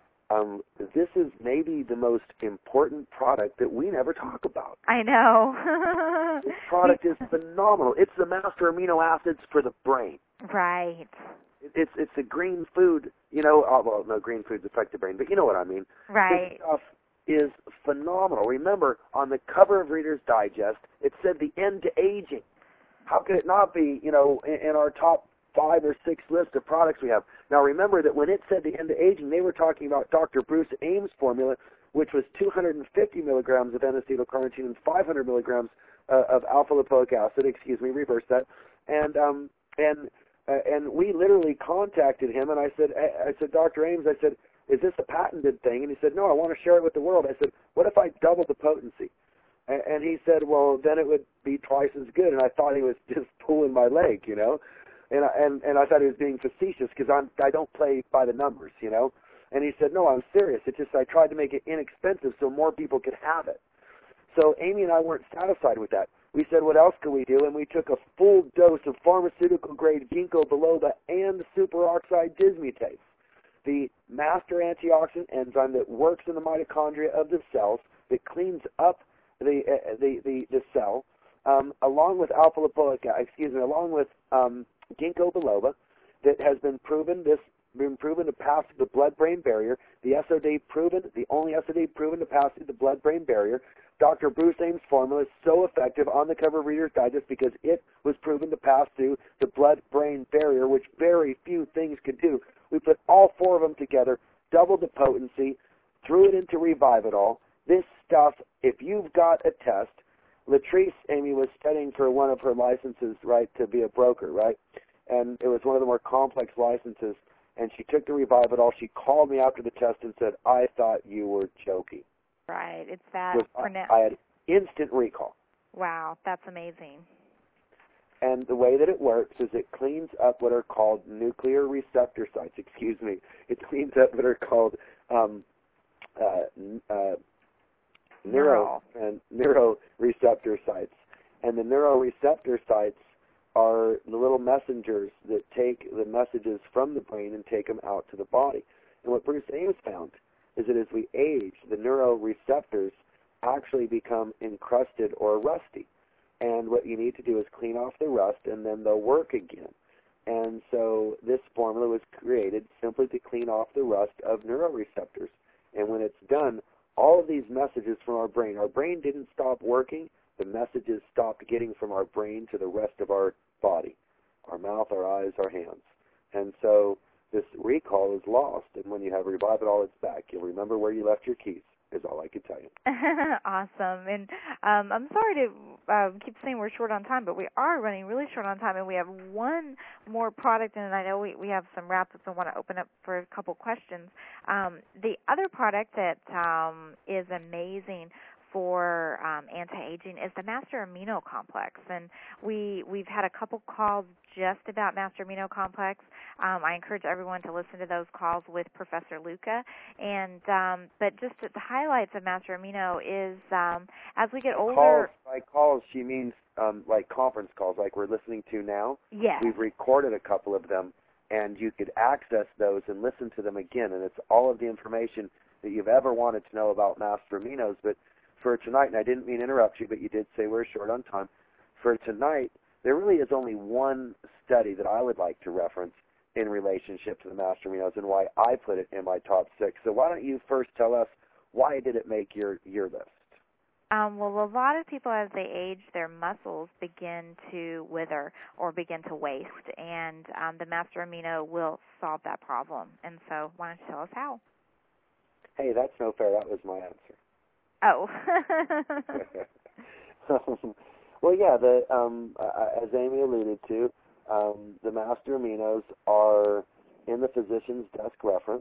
Um, this is maybe the most important product that we never talk about. I know. This product is phenomenal. It's the master amino acids for the brain. Right. It's it's a green food, you know, oh, well, no, green foods affect the brain, but you know what I mean. Right. This stuff is phenomenal. Remember, on the cover of Reader's Digest, it said the end to aging. How could it not be, you know, in, in our top five or six list of products we have? Now, remember that when it said the end to aging, they were talking about Doctor Bruce Ames' formula, which was two hundred fifty milligrams of N-acetylcarnitine and five hundred milligrams uh, of alpha-lipoic acid. Excuse me, reverse that. And um, and uh, and we literally contacted him, and I said, I, I said, Doctor Ames, I said, is this a patented thing? And he said, no, I want to share it with the world. I said, what if I double the potency? And he said, well, then it would be twice as good. And I thought he was just pulling my leg, you know. And I, and, and I thought he was being facetious because I'm I don't play by the numbers, you know. And he said, no, I'm serious. It's just I tried to make it inexpensive so more people could have it. So Amy and I weren't satisfied with that. We said, what else could we do? And we took a full dose of pharmaceutical-grade ginkgo biloba and superoxide dismutase, the master antioxidant enzyme that works in the mitochondria of the cells, that cleans up the uh, the, the the cell, um, along with alpha lipoic, excuse me, along with um, ginkgo biloba, that has been proven this been proven to pass through the blood-brain barrier. The S O D proven, the only S O D proven to pass through the blood-brain barrier. Doctor Bruce Ames' formula is so effective on the cover of Reader's Digest because it was proven to pass through the blood-brain barrier, which very few things could do. We put all four of them together, doubled the potency, threw it into Revivital. This stuff, if you've got a test, Latrice, Amy, was studying for one of her licenses, right, to be a broker, right? And it was one of the more complex licenses. And she took the Revivital. She called me after the test and said, I thought you were joking. Right. It's that. Was, I, I had instant recall. Wow. That's amazing. And the way that it works is it cleans up what are called nuclear receptor sites. Excuse me. It cleans up what are called um, uh, uh, neuro and neuroreceptor sites. And the neuroreceptor sites are the little messengers that take the messages from the brain and take them out to the body. And what Bruce Ames found is that as we age, the neuroreceptors actually become encrusted or rusty. And what you need to do is clean off the rust, and then they'll work again. And so this formula was created simply to clean off the rust of neuroreceptors. And when it's done, all of these messages from our brain, our brain didn't stop working, the messages stopped getting from our brain to the rest of our body, our mouth, our eyes, our hands. And so this recall is lost, and when you have Revive It All, it's back. You'll remember where you left your keys, is all I can tell you. Awesome. And um, I'm sorry to uh, keep saying we're short on time, but we are running really short on time, and we have one more product, and I know we, we have some wrap-ups and want to open up for a couple questions. Um, the other product that um, is amazing for um, anti-aging is the Master Amino Complex, and we, we've had a couple calls just about Master Amino Complex. Um, I encourage everyone to listen to those calls with Professor Luca. And um, but just the highlights of Master Amino is um, as we get older. Calls, by calls, she means um, like conference calls, like we're listening to now. Yes. We've recorded a couple of them, and you could access those and listen to them again. And it's all of the information that you've ever wanted to know about Master Aminos. But for tonight, and I didn't mean to interrupt you, but you did say we're short on time. For tonight, there really is only one study that I would like to reference in relationship to the Master Aminos and why I put it in my top six. So why don't you first tell us why did it make your, your list? Um, well, a lot of people, as they age, their muscles begin to wither or begin to waste, and um, the Master Amino will solve that problem. And so why don't you tell us how? Hey, that's no fair. That was my answer. Oh. Well, yeah, the um, uh, as Amy alluded to, um, the Master Aminos are in the physician's desk reference,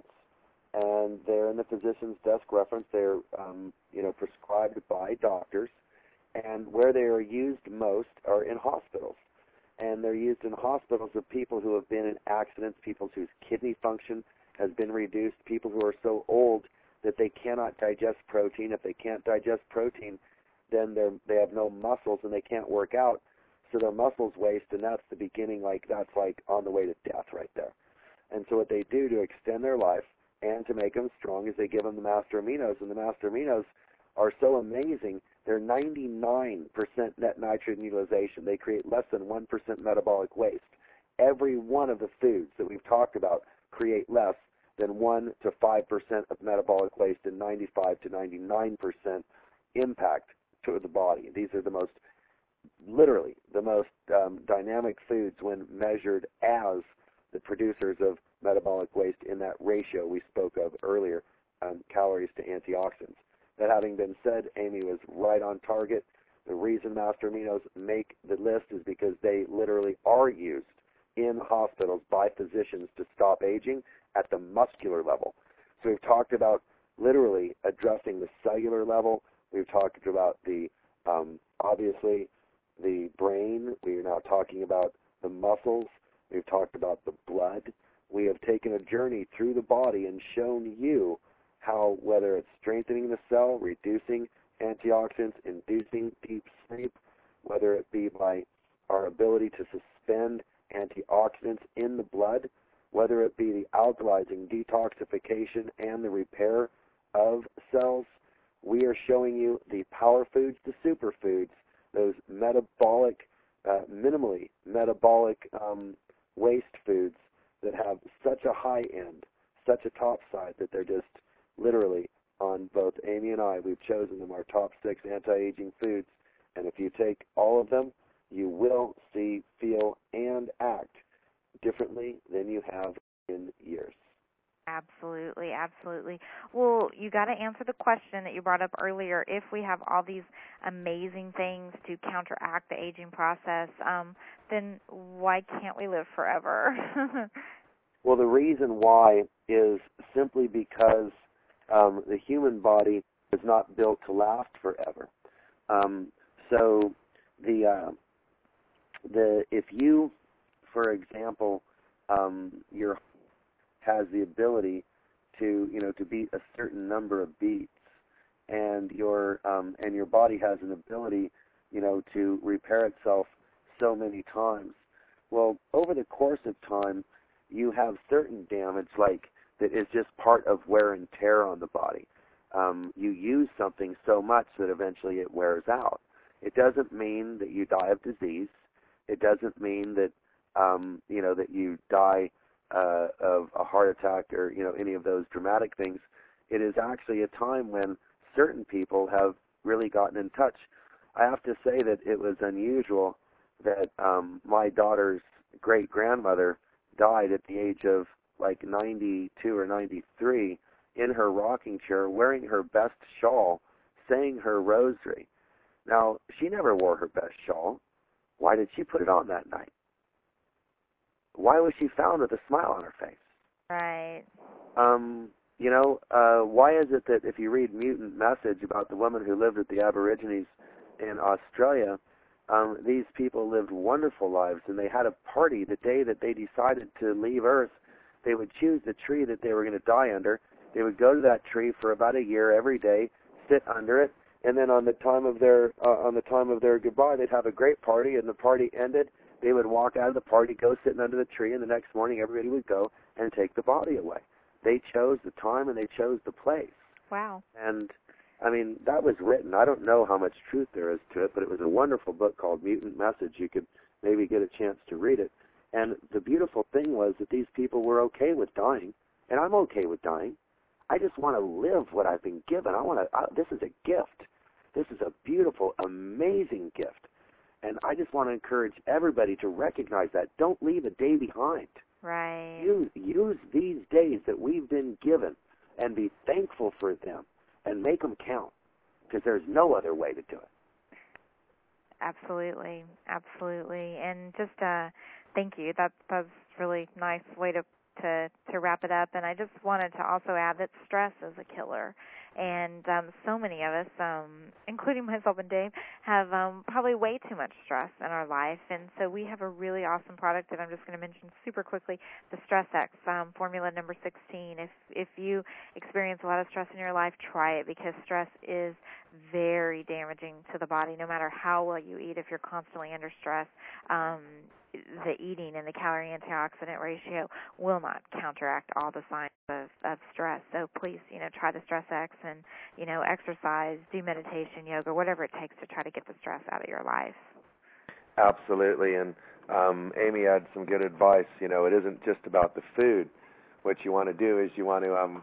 and they're in the physician's desk reference. They're um, you know prescribed by doctors, and where they are used most are in hospitals, and they're used in hospitals of people who have been in accidents, people whose kidney function has been reduced, people who are so old that they cannot digest protein. If they can't digest protein, then they're, they have no muscles and they can't work out, so their muscles waste, and that's the beginning, like that's like on the way to death right there. And so what they do to extend their life and to make them strong is they give them the Master Aminos, and the Master Aminos are so amazing. They're ninety-nine percent net nitrogen utilization. They create less than one percent metabolic waste. Every one of the foods that we've talked about create less than one to five percent of metabolic waste and ninety-five to ninety-nine percent impact to the body. These are the most, literally, the most um, dynamic foods when measured as the producers of metabolic waste in that ratio we spoke of earlier, um, calories to antioxidants. That having been said, Amy was right on target. The reason Master Aminos make the list is because they literally are used in hospitals by physicians to stop aging at the muscular level. So we've talked about literally addressing the cellular level. We've talked about the, um, obviously, the brain. We are now talking about the muscles. We've talked about the blood. We have taken a journey through the body and shown you how, whether it's strengthening the cell, reducing antioxidants, inducing deep sleep, whether it be by our ability to suspend antioxidants in the blood, whether it be the alkalizing, detoxification, and the repair of cells, we are showing you the power foods, the superfoods, those metabolic, uh, minimally metabolic um, waste foods that have such a high end, such a top side that they're just literally on both Amy and I, we've chosen them our top six anti-aging foods. And if you take all of them, you will see, feel, and act differently than you have in years. Absolutely, absolutely. Well, you got to answer the question that you brought up earlier. If we have all these amazing things to counteract the aging process, um, then why can't we live forever? Well, the reason why is simply because um, the human body is not built to last forever. Um, so the uh, the if you, for example, um, your has the ability to, you know, to beat a certain number of beats, and your um, and your body has an ability, you know, to repair itself so many times. Well, over the course of time, you have certain damage, like that is just part of wear and tear on the body. Um, you use something so much that eventually it wears out. It doesn't mean that you die of disease. It doesn't mean that um, you know, that you die uh, of a heart attack or, you know, any of those dramatic things. It is actually a time when certain people have really gotten in touch. I have to say that it was unusual that um, my daughter's great-grandmother died at the age of like ninety-two or ninety-three in her rocking chair, wearing her best shawl, saying her rosary. Now, she never wore her best shawl. Why did she put it on that night? Why was she found with a smile on her face? Right. Um, you know, uh, why is it that if you read Mutant Message about the woman who lived with the Aborigines in Australia, um, these people lived wonderful lives, and they had a party the day that they decided to leave Earth. They would choose the tree that they were going to die under. They would go to that tree for about a year every day, sit under it, and then on the time of their uh, on the time of their goodbye, they'd have a great party. And the party ended, they would walk out of the party, go sitting under the tree, and the next morning everybody would go and take the body away. They chose the time and they chose the place. Wow. And I mean, that was written. I don't know how much truth there is to it, but it was a wonderful book called Mutant Message. You could maybe get a chance to read it. And the beautiful thing was that these people were okay with dying, and I'm okay with dying. I just want to live what I've been given. I want to. I, this is a gift. This is a beautiful, amazing gift. And I just want to encourage everybody to recognize that. Don't leave a day behind. Right. Use, use these days that we've been given and be thankful for them and make them count, because there's no other way to do it. Absolutely. Absolutely. And just uh, thank you. That, that's really nice way to To, to wrap it up. And I just wanted to also add that stress is a killer. And um, so many of us, um, including myself and Dave, have um, probably way too much stress in our life. And so we have a really awesome product that I'm just going to mention super quickly, the Stress X, um, formula number sixteen. If, if you experience a lot of stress in your life, try it, because stress is very damaging to the body. No matter how well you eat, if you're constantly under stress, um, the eating and the calorie-antioxidant ratio will not counteract all the signs of, of stress. So please, you know, try the Stress X and, you know, exercise, do meditation, yoga, whatever it takes to try to get the stress out of your life. Absolutely. And um, Amy had some good advice. You know, it isn't just about the food. What you want to do is you want to, um,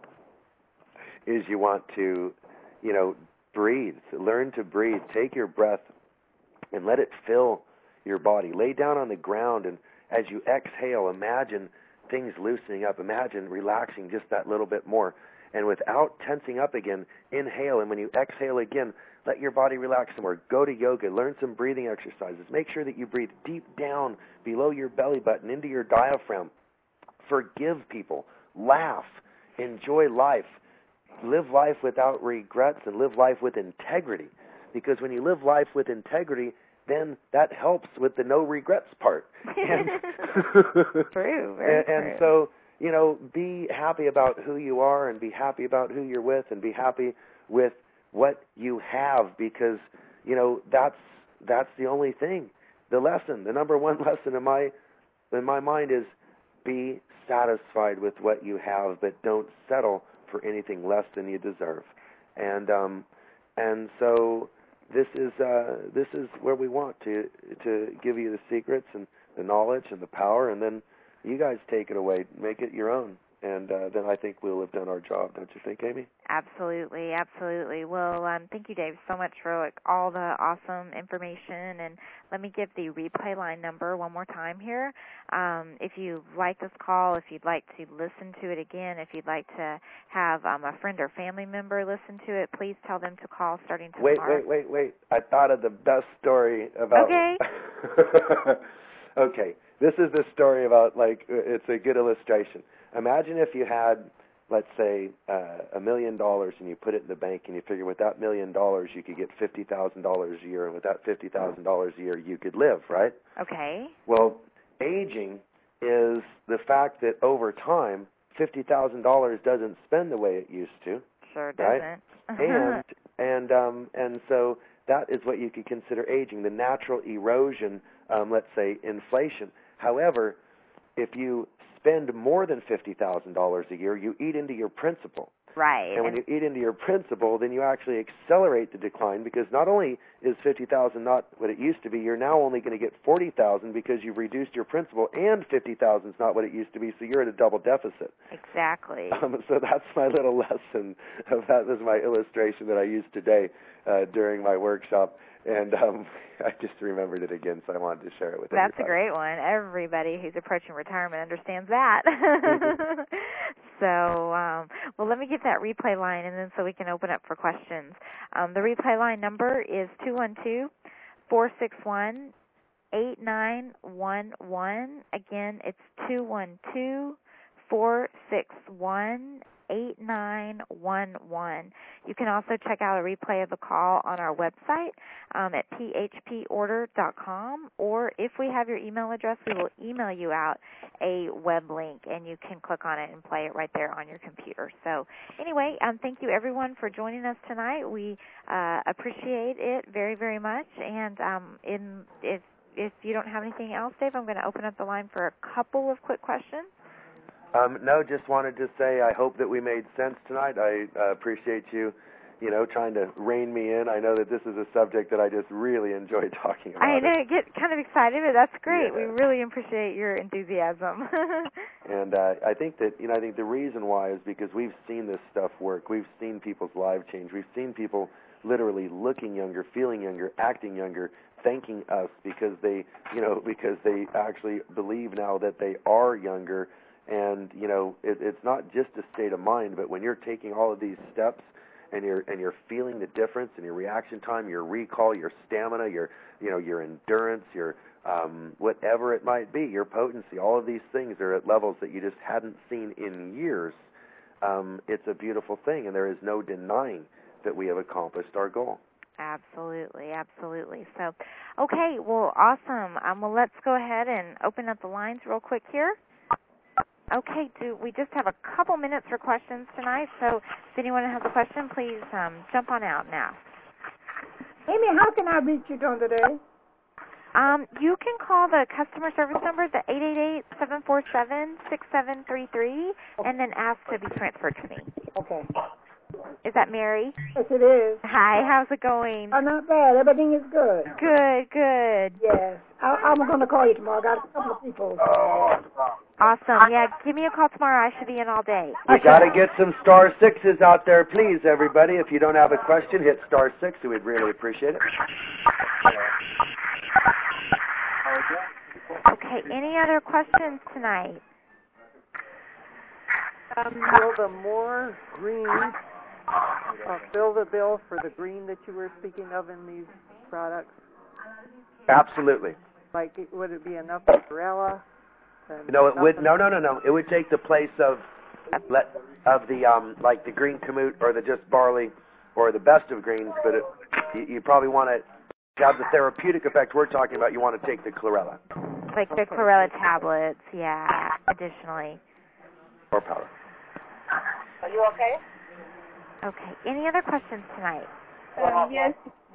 is you want to, you know, breathe. Learn to breathe. Take your breath and let it fill your body. Lay down on the ground, and as you exhale, imagine things loosening up. Imagine relaxing just that little bit more. And without tensing up again, inhale, and when you exhale again, let your body relax some more. Go to yoga. Learn some breathing exercises. Make sure that you breathe deep down below your belly button into your diaphragm. Forgive people. Laugh. Enjoy life. Live life without regrets and live life with integrity. Because when you live life with integrity, then that helps with the no regrets part. And True, very and, and true. so, you know, be happy about who you are and be happy about who you're with and be happy with what you have, because, you know, that's that's the only thing. The lesson, the number one lesson in my in my mind is be satisfied with what you have, but don't settle for anything less than you deserve. And um and so This is uh, this is where we want to to give you the secrets and the knowledge and the power, and then you guys take it away, make it your own, and uh, then I think we'll have done our job. Don't you think, Amy? Absolutely, absolutely. Well, um, thank you, Dave, so much for like all the awesome information. And let me give the replay line number one more time here. Um, if you like this call, if you'd like to listen to it again, if you'd like to have um, a friend or family member listen to it, please tell them to call starting tomorrow. Wait, wait, wait, wait. I thought of the best story about... Okay. Okay. This is the story about, like, it's a good illustration. Imagine if you had, let's say, uh, a million dollars and you put it in the bank and you figure with that million dollars you could get fifty thousand dollars a year, and with that fifty thousand dollars a year you could live, right? Okay. Well, aging is the fact that over time fifty thousand dollars doesn't spend the way it used to. Sure right? doesn't. and and um, and so that is what you could consider aging, the natural erosion, um, let's say inflation. However, if you spend more than fifty thousand dollars a year, you eat into your principal. Right. And when you eat into your principal, then you actually accelerate the decline, because not only is fifty thousand not what it used to be, you're now only going to get forty thousand because you've reduced your principal, and fifty thousand is not what it used to be, so you're at a double deficit. Exactly. Um, so that's my little lesson. Of that was my illustration that I used today uh, during my workshop. And um, I just remembered it again, so I wanted to share it with That's everybody. a great one. Everybody who's approaching retirement understands that. so, um, well, let me get that replay line, and then so we can open up for questions. Um, the replay line number is two one two, four six one, eight nine one one. Again, it's two one two, four six one, eight nine one one. You can also check out a replay of the call on our website um, at p h p order dot com, or if we have your email address, we will email you out a web link, and you can click on it and play it right there on your computer. So anyway, um, thank you everyone for joining us tonight. We uh, appreciate it very, very much. And um, in, if, if you don't have anything else, Dave, I'm going to open up the line for a couple of quick questions. Um, no, just wanted to say I hope that we made sense tonight. I uh, appreciate you, you know, trying to rein me in. I know that this is a subject that I just really enjoy talking about. I know, it. get kind of excited, but that's great. Yeah. We really appreciate your enthusiasm. And uh, I think that, you know, I think the reason why is because we've seen this stuff work. We've seen people's lives change. We've seen people literally looking younger, feeling younger, acting younger, thanking us because they, you know, because they actually believe now that they are younger. And, you know, it, it's not just a state of mind, but when you're taking all of these steps and you're and you're feeling the difference in your reaction time, your recall, your stamina, your, you know, your endurance, your um, whatever it might be, your potency, all of these things are at levels that you just hadn't seen in years. Um, it's a beautiful thing, and there is no denying that we have accomplished our goal. Absolutely, absolutely. So, okay, well, awesome. Um, well, let's go ahead and open up the lines real quick here. Okay, do we just have a couple minutes for questions tonight, so if anyone has a question, please um, jump on out now. Amy, how can I reach you during the day? Um, you can call the customer service number, the eight eight eight, seven four seven, six seven three three, and then ask to be transferred to me. Okay. Is that Mary? Yes, it is. Hi, how's it going? Oh, not bad. Everything is good. Good, good. Yes. I, I'm going to call you tomorrow. I got a couple of people. Awesome. Yeah, give me a call tomorrow. I should be in all day. We got to get some star sixes out there, please, everybody. If you don't have a question, hit star six. We'd really appreciate it. Okay, any other questions tonight? Um, will the more green uh, fill the bill for the green that you were speaking of in these products? Absolutely. Like, would it be enough for chlorella? No, it would. No, no, no, no. It would take the place of let of the um like the green kamut or the just barley or the best of greens, but it, you, you probably want to have the therapeutic effect we're talking about. You want to take the chlorella Like the chlorella tablets, yeah. Additionally. or powder. Are you okay? Okay. Any other questions tonight? Um, yes,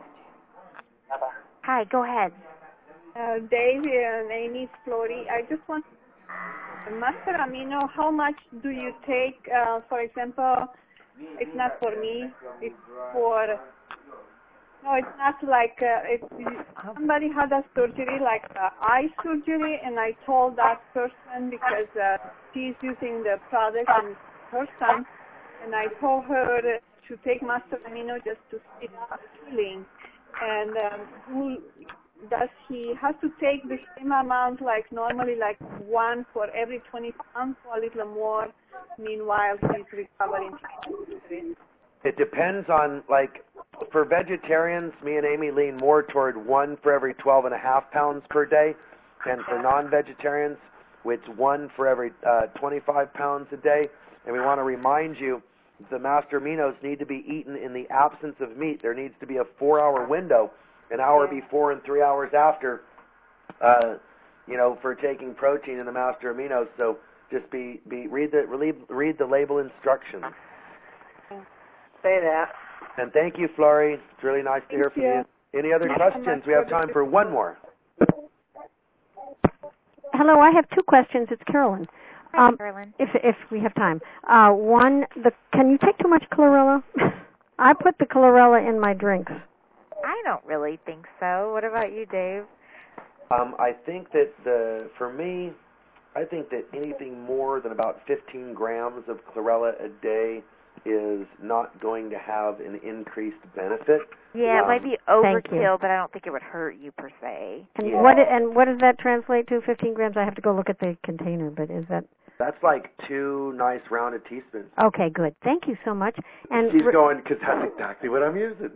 Hi, go ahead. uh, Dave and Amy Flory. I just want Master Amino. How much do you take? Uh, for example, it's not for me. It's for no. It's not like uh, if somebody had a surgery, like uh, eye surgery, and I told that person because uh, she's using the product and her son, and I told her to take Master Amino just to see the healing. And um, who, does he have to take the same amount like normally, like one for every twenty pounds or a little more, meanwhile he's recovering? It depends on, like, for vegetarians, me and Amy lean more toward one for every twelve and a half pounds per day. And for non-vegetarians, it's one for every uh, twenty-five pounds a day. And we want to remind you, the Master Aminos need to be eaten in the absence of meat. There needs to be a four-hour window, an hour before and three hours after, uh, you know, for taking protein in the Master Aminos. So just be, be read the read, read the label instructions. Say that. And thank you, Flory. It's really nice to hear from you. Any other questions? We have time for one more. Hello, I have two questions. It's Carolyn. Hi, Um, Carolyn. if if we have time, uh, one, the can you take too much chlorella? I put the chlorella in my drinks. I don't really think so. What about you, Dave? Um, I think that the for me, I think that anything more than about fifteen grams of chlorella a day is not going to have an increased benefit. Yeah, um, it might be Thank you. overkill, but I don't think it would hurt you per se. And Yeah. what and what does that translate to? Fifteen grams. I have to go look at the container, but is that That's like two nice rounded teaspoons. okay? Good. Thank you so much. And She's re- going, because that's exactly what I'm using.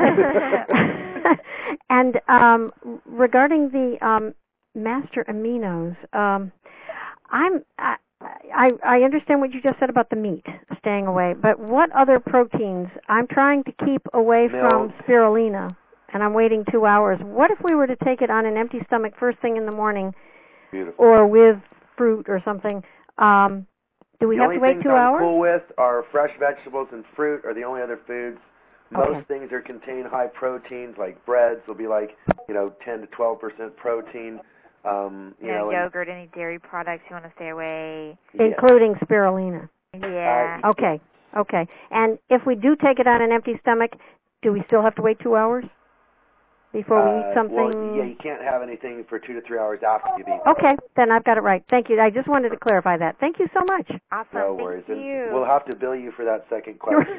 and um, regarding the um, master aminos, um, I'm I, I I understand what you just said about the meat staying away, but what other proteins? I'm trying to keep away from Milk. spirulina, and I'm waiting two hours. What if we were to take it on an empty stomach first thing in the morning, Beautiful. or with fruit or something? Um, do we the have only to wait things two I'm hours? cool with are fresh vegetables and fruit are the only other foods. Most Okay. things are contain high proteins, like breads will be like, you know, ten to twelve percent protein. Um, you no know, and- yogurt, any dairy products you want to stay away. yeah. Including spirulina. Yeah. Uh, Okay, okay. And if we do take it on an empty stomach, do we still have to wait two hours before we Uh, eat something? Well, yeah, you can't have anything for two to three hours after you've eaten. Okay, then I've got it right. Thank you. I just wanted to clarify that. Thank you so much. Awesome. No Thank worries. you. And we'll have to bill you for that second question.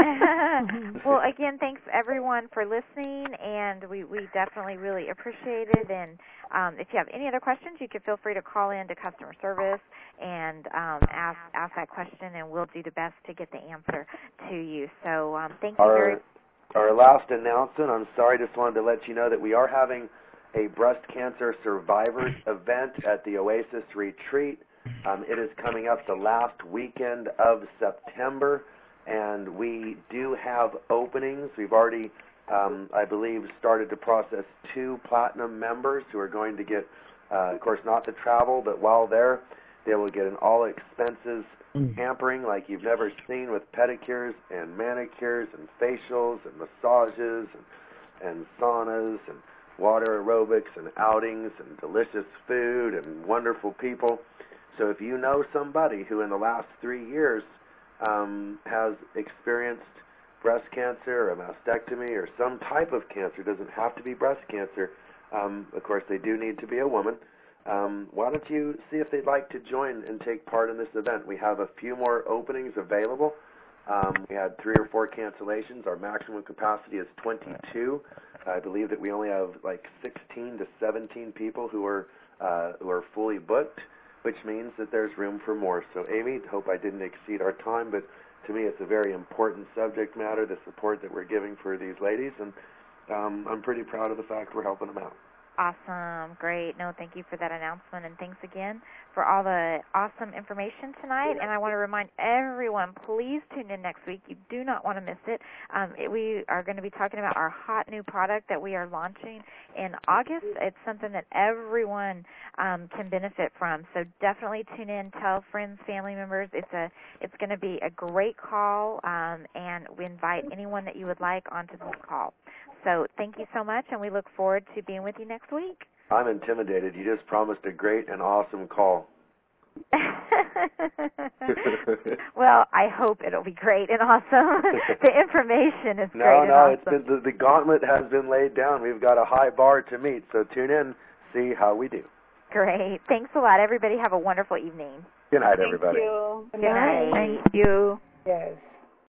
Okay. Well, again, thanks everyone for listening, and we, we definitely really appreciate it. And um, if you have any other questions, you can feel free to call in to customer service and um, ask ask that question, and we'll do the best to get the answer to you. So um, thank you very Our, our last announcement, I'm sorry, just wanted to let you know that we are having a breast cancer survivors event at the Oasis Retreat. Um, it is coming up the last weekend of September, and we do have openings. We've already, um, I believe, started to process two platinum members who are going to get, uh, of course, not the travel, but while there, they will get an all-expenses pampering like you've never seen, with pedicures and manicures and facials and massages and, and saunas and water aerobics and outings and delicious food and wonderful people. So if you know somebody who in the last three years um, has experienced breast cancer or a mastectomy or some type of cancer, doesn't have to be breast cancer, um, of course they do need to be a woman, um, why don't you see if they'd like to join and take part in this event. We have a few more openings available. Um, we had three or four cancellations. Our maximum capacity is twenty-two. I believe that we only have like sixteen to seventeen people who are uh, who are fully booked, which means that there's room for more. So, Amy, hope I didn't exceed our time, but to me it's a very important subject matter, the support that we're giving for these ladies, and um, I'm pretty proud of the fact we're helping them out. Awesome. Great. No, thank you for that announcement, and thanks again for all the awesome information tonight. And I want to remind everyone, please tune in next week. You do not want to miss it. Um, it we are going to be talking about our hot new product that we are launching in August. It's something that everyone um, can benefit from. So definitely tune in. Tell friends, family members. It's a it's going to be a great call, um, and we invite anyone that you would like onto this call. So thank you so much, and we look forward to being with you next week. I'm intimidated. You just promised a great and awesome call. Well, I hope it'll be great and awesome. The information is no, great and no, awesome. it's been the, the gauntlet has been laid down. We've got a high bar to meet, so tune in, see how we do. Great. Thanks a lot, everybody. Have a wonderful evening. Good night, Thank everybody. you. Good night. Thank you. Yes.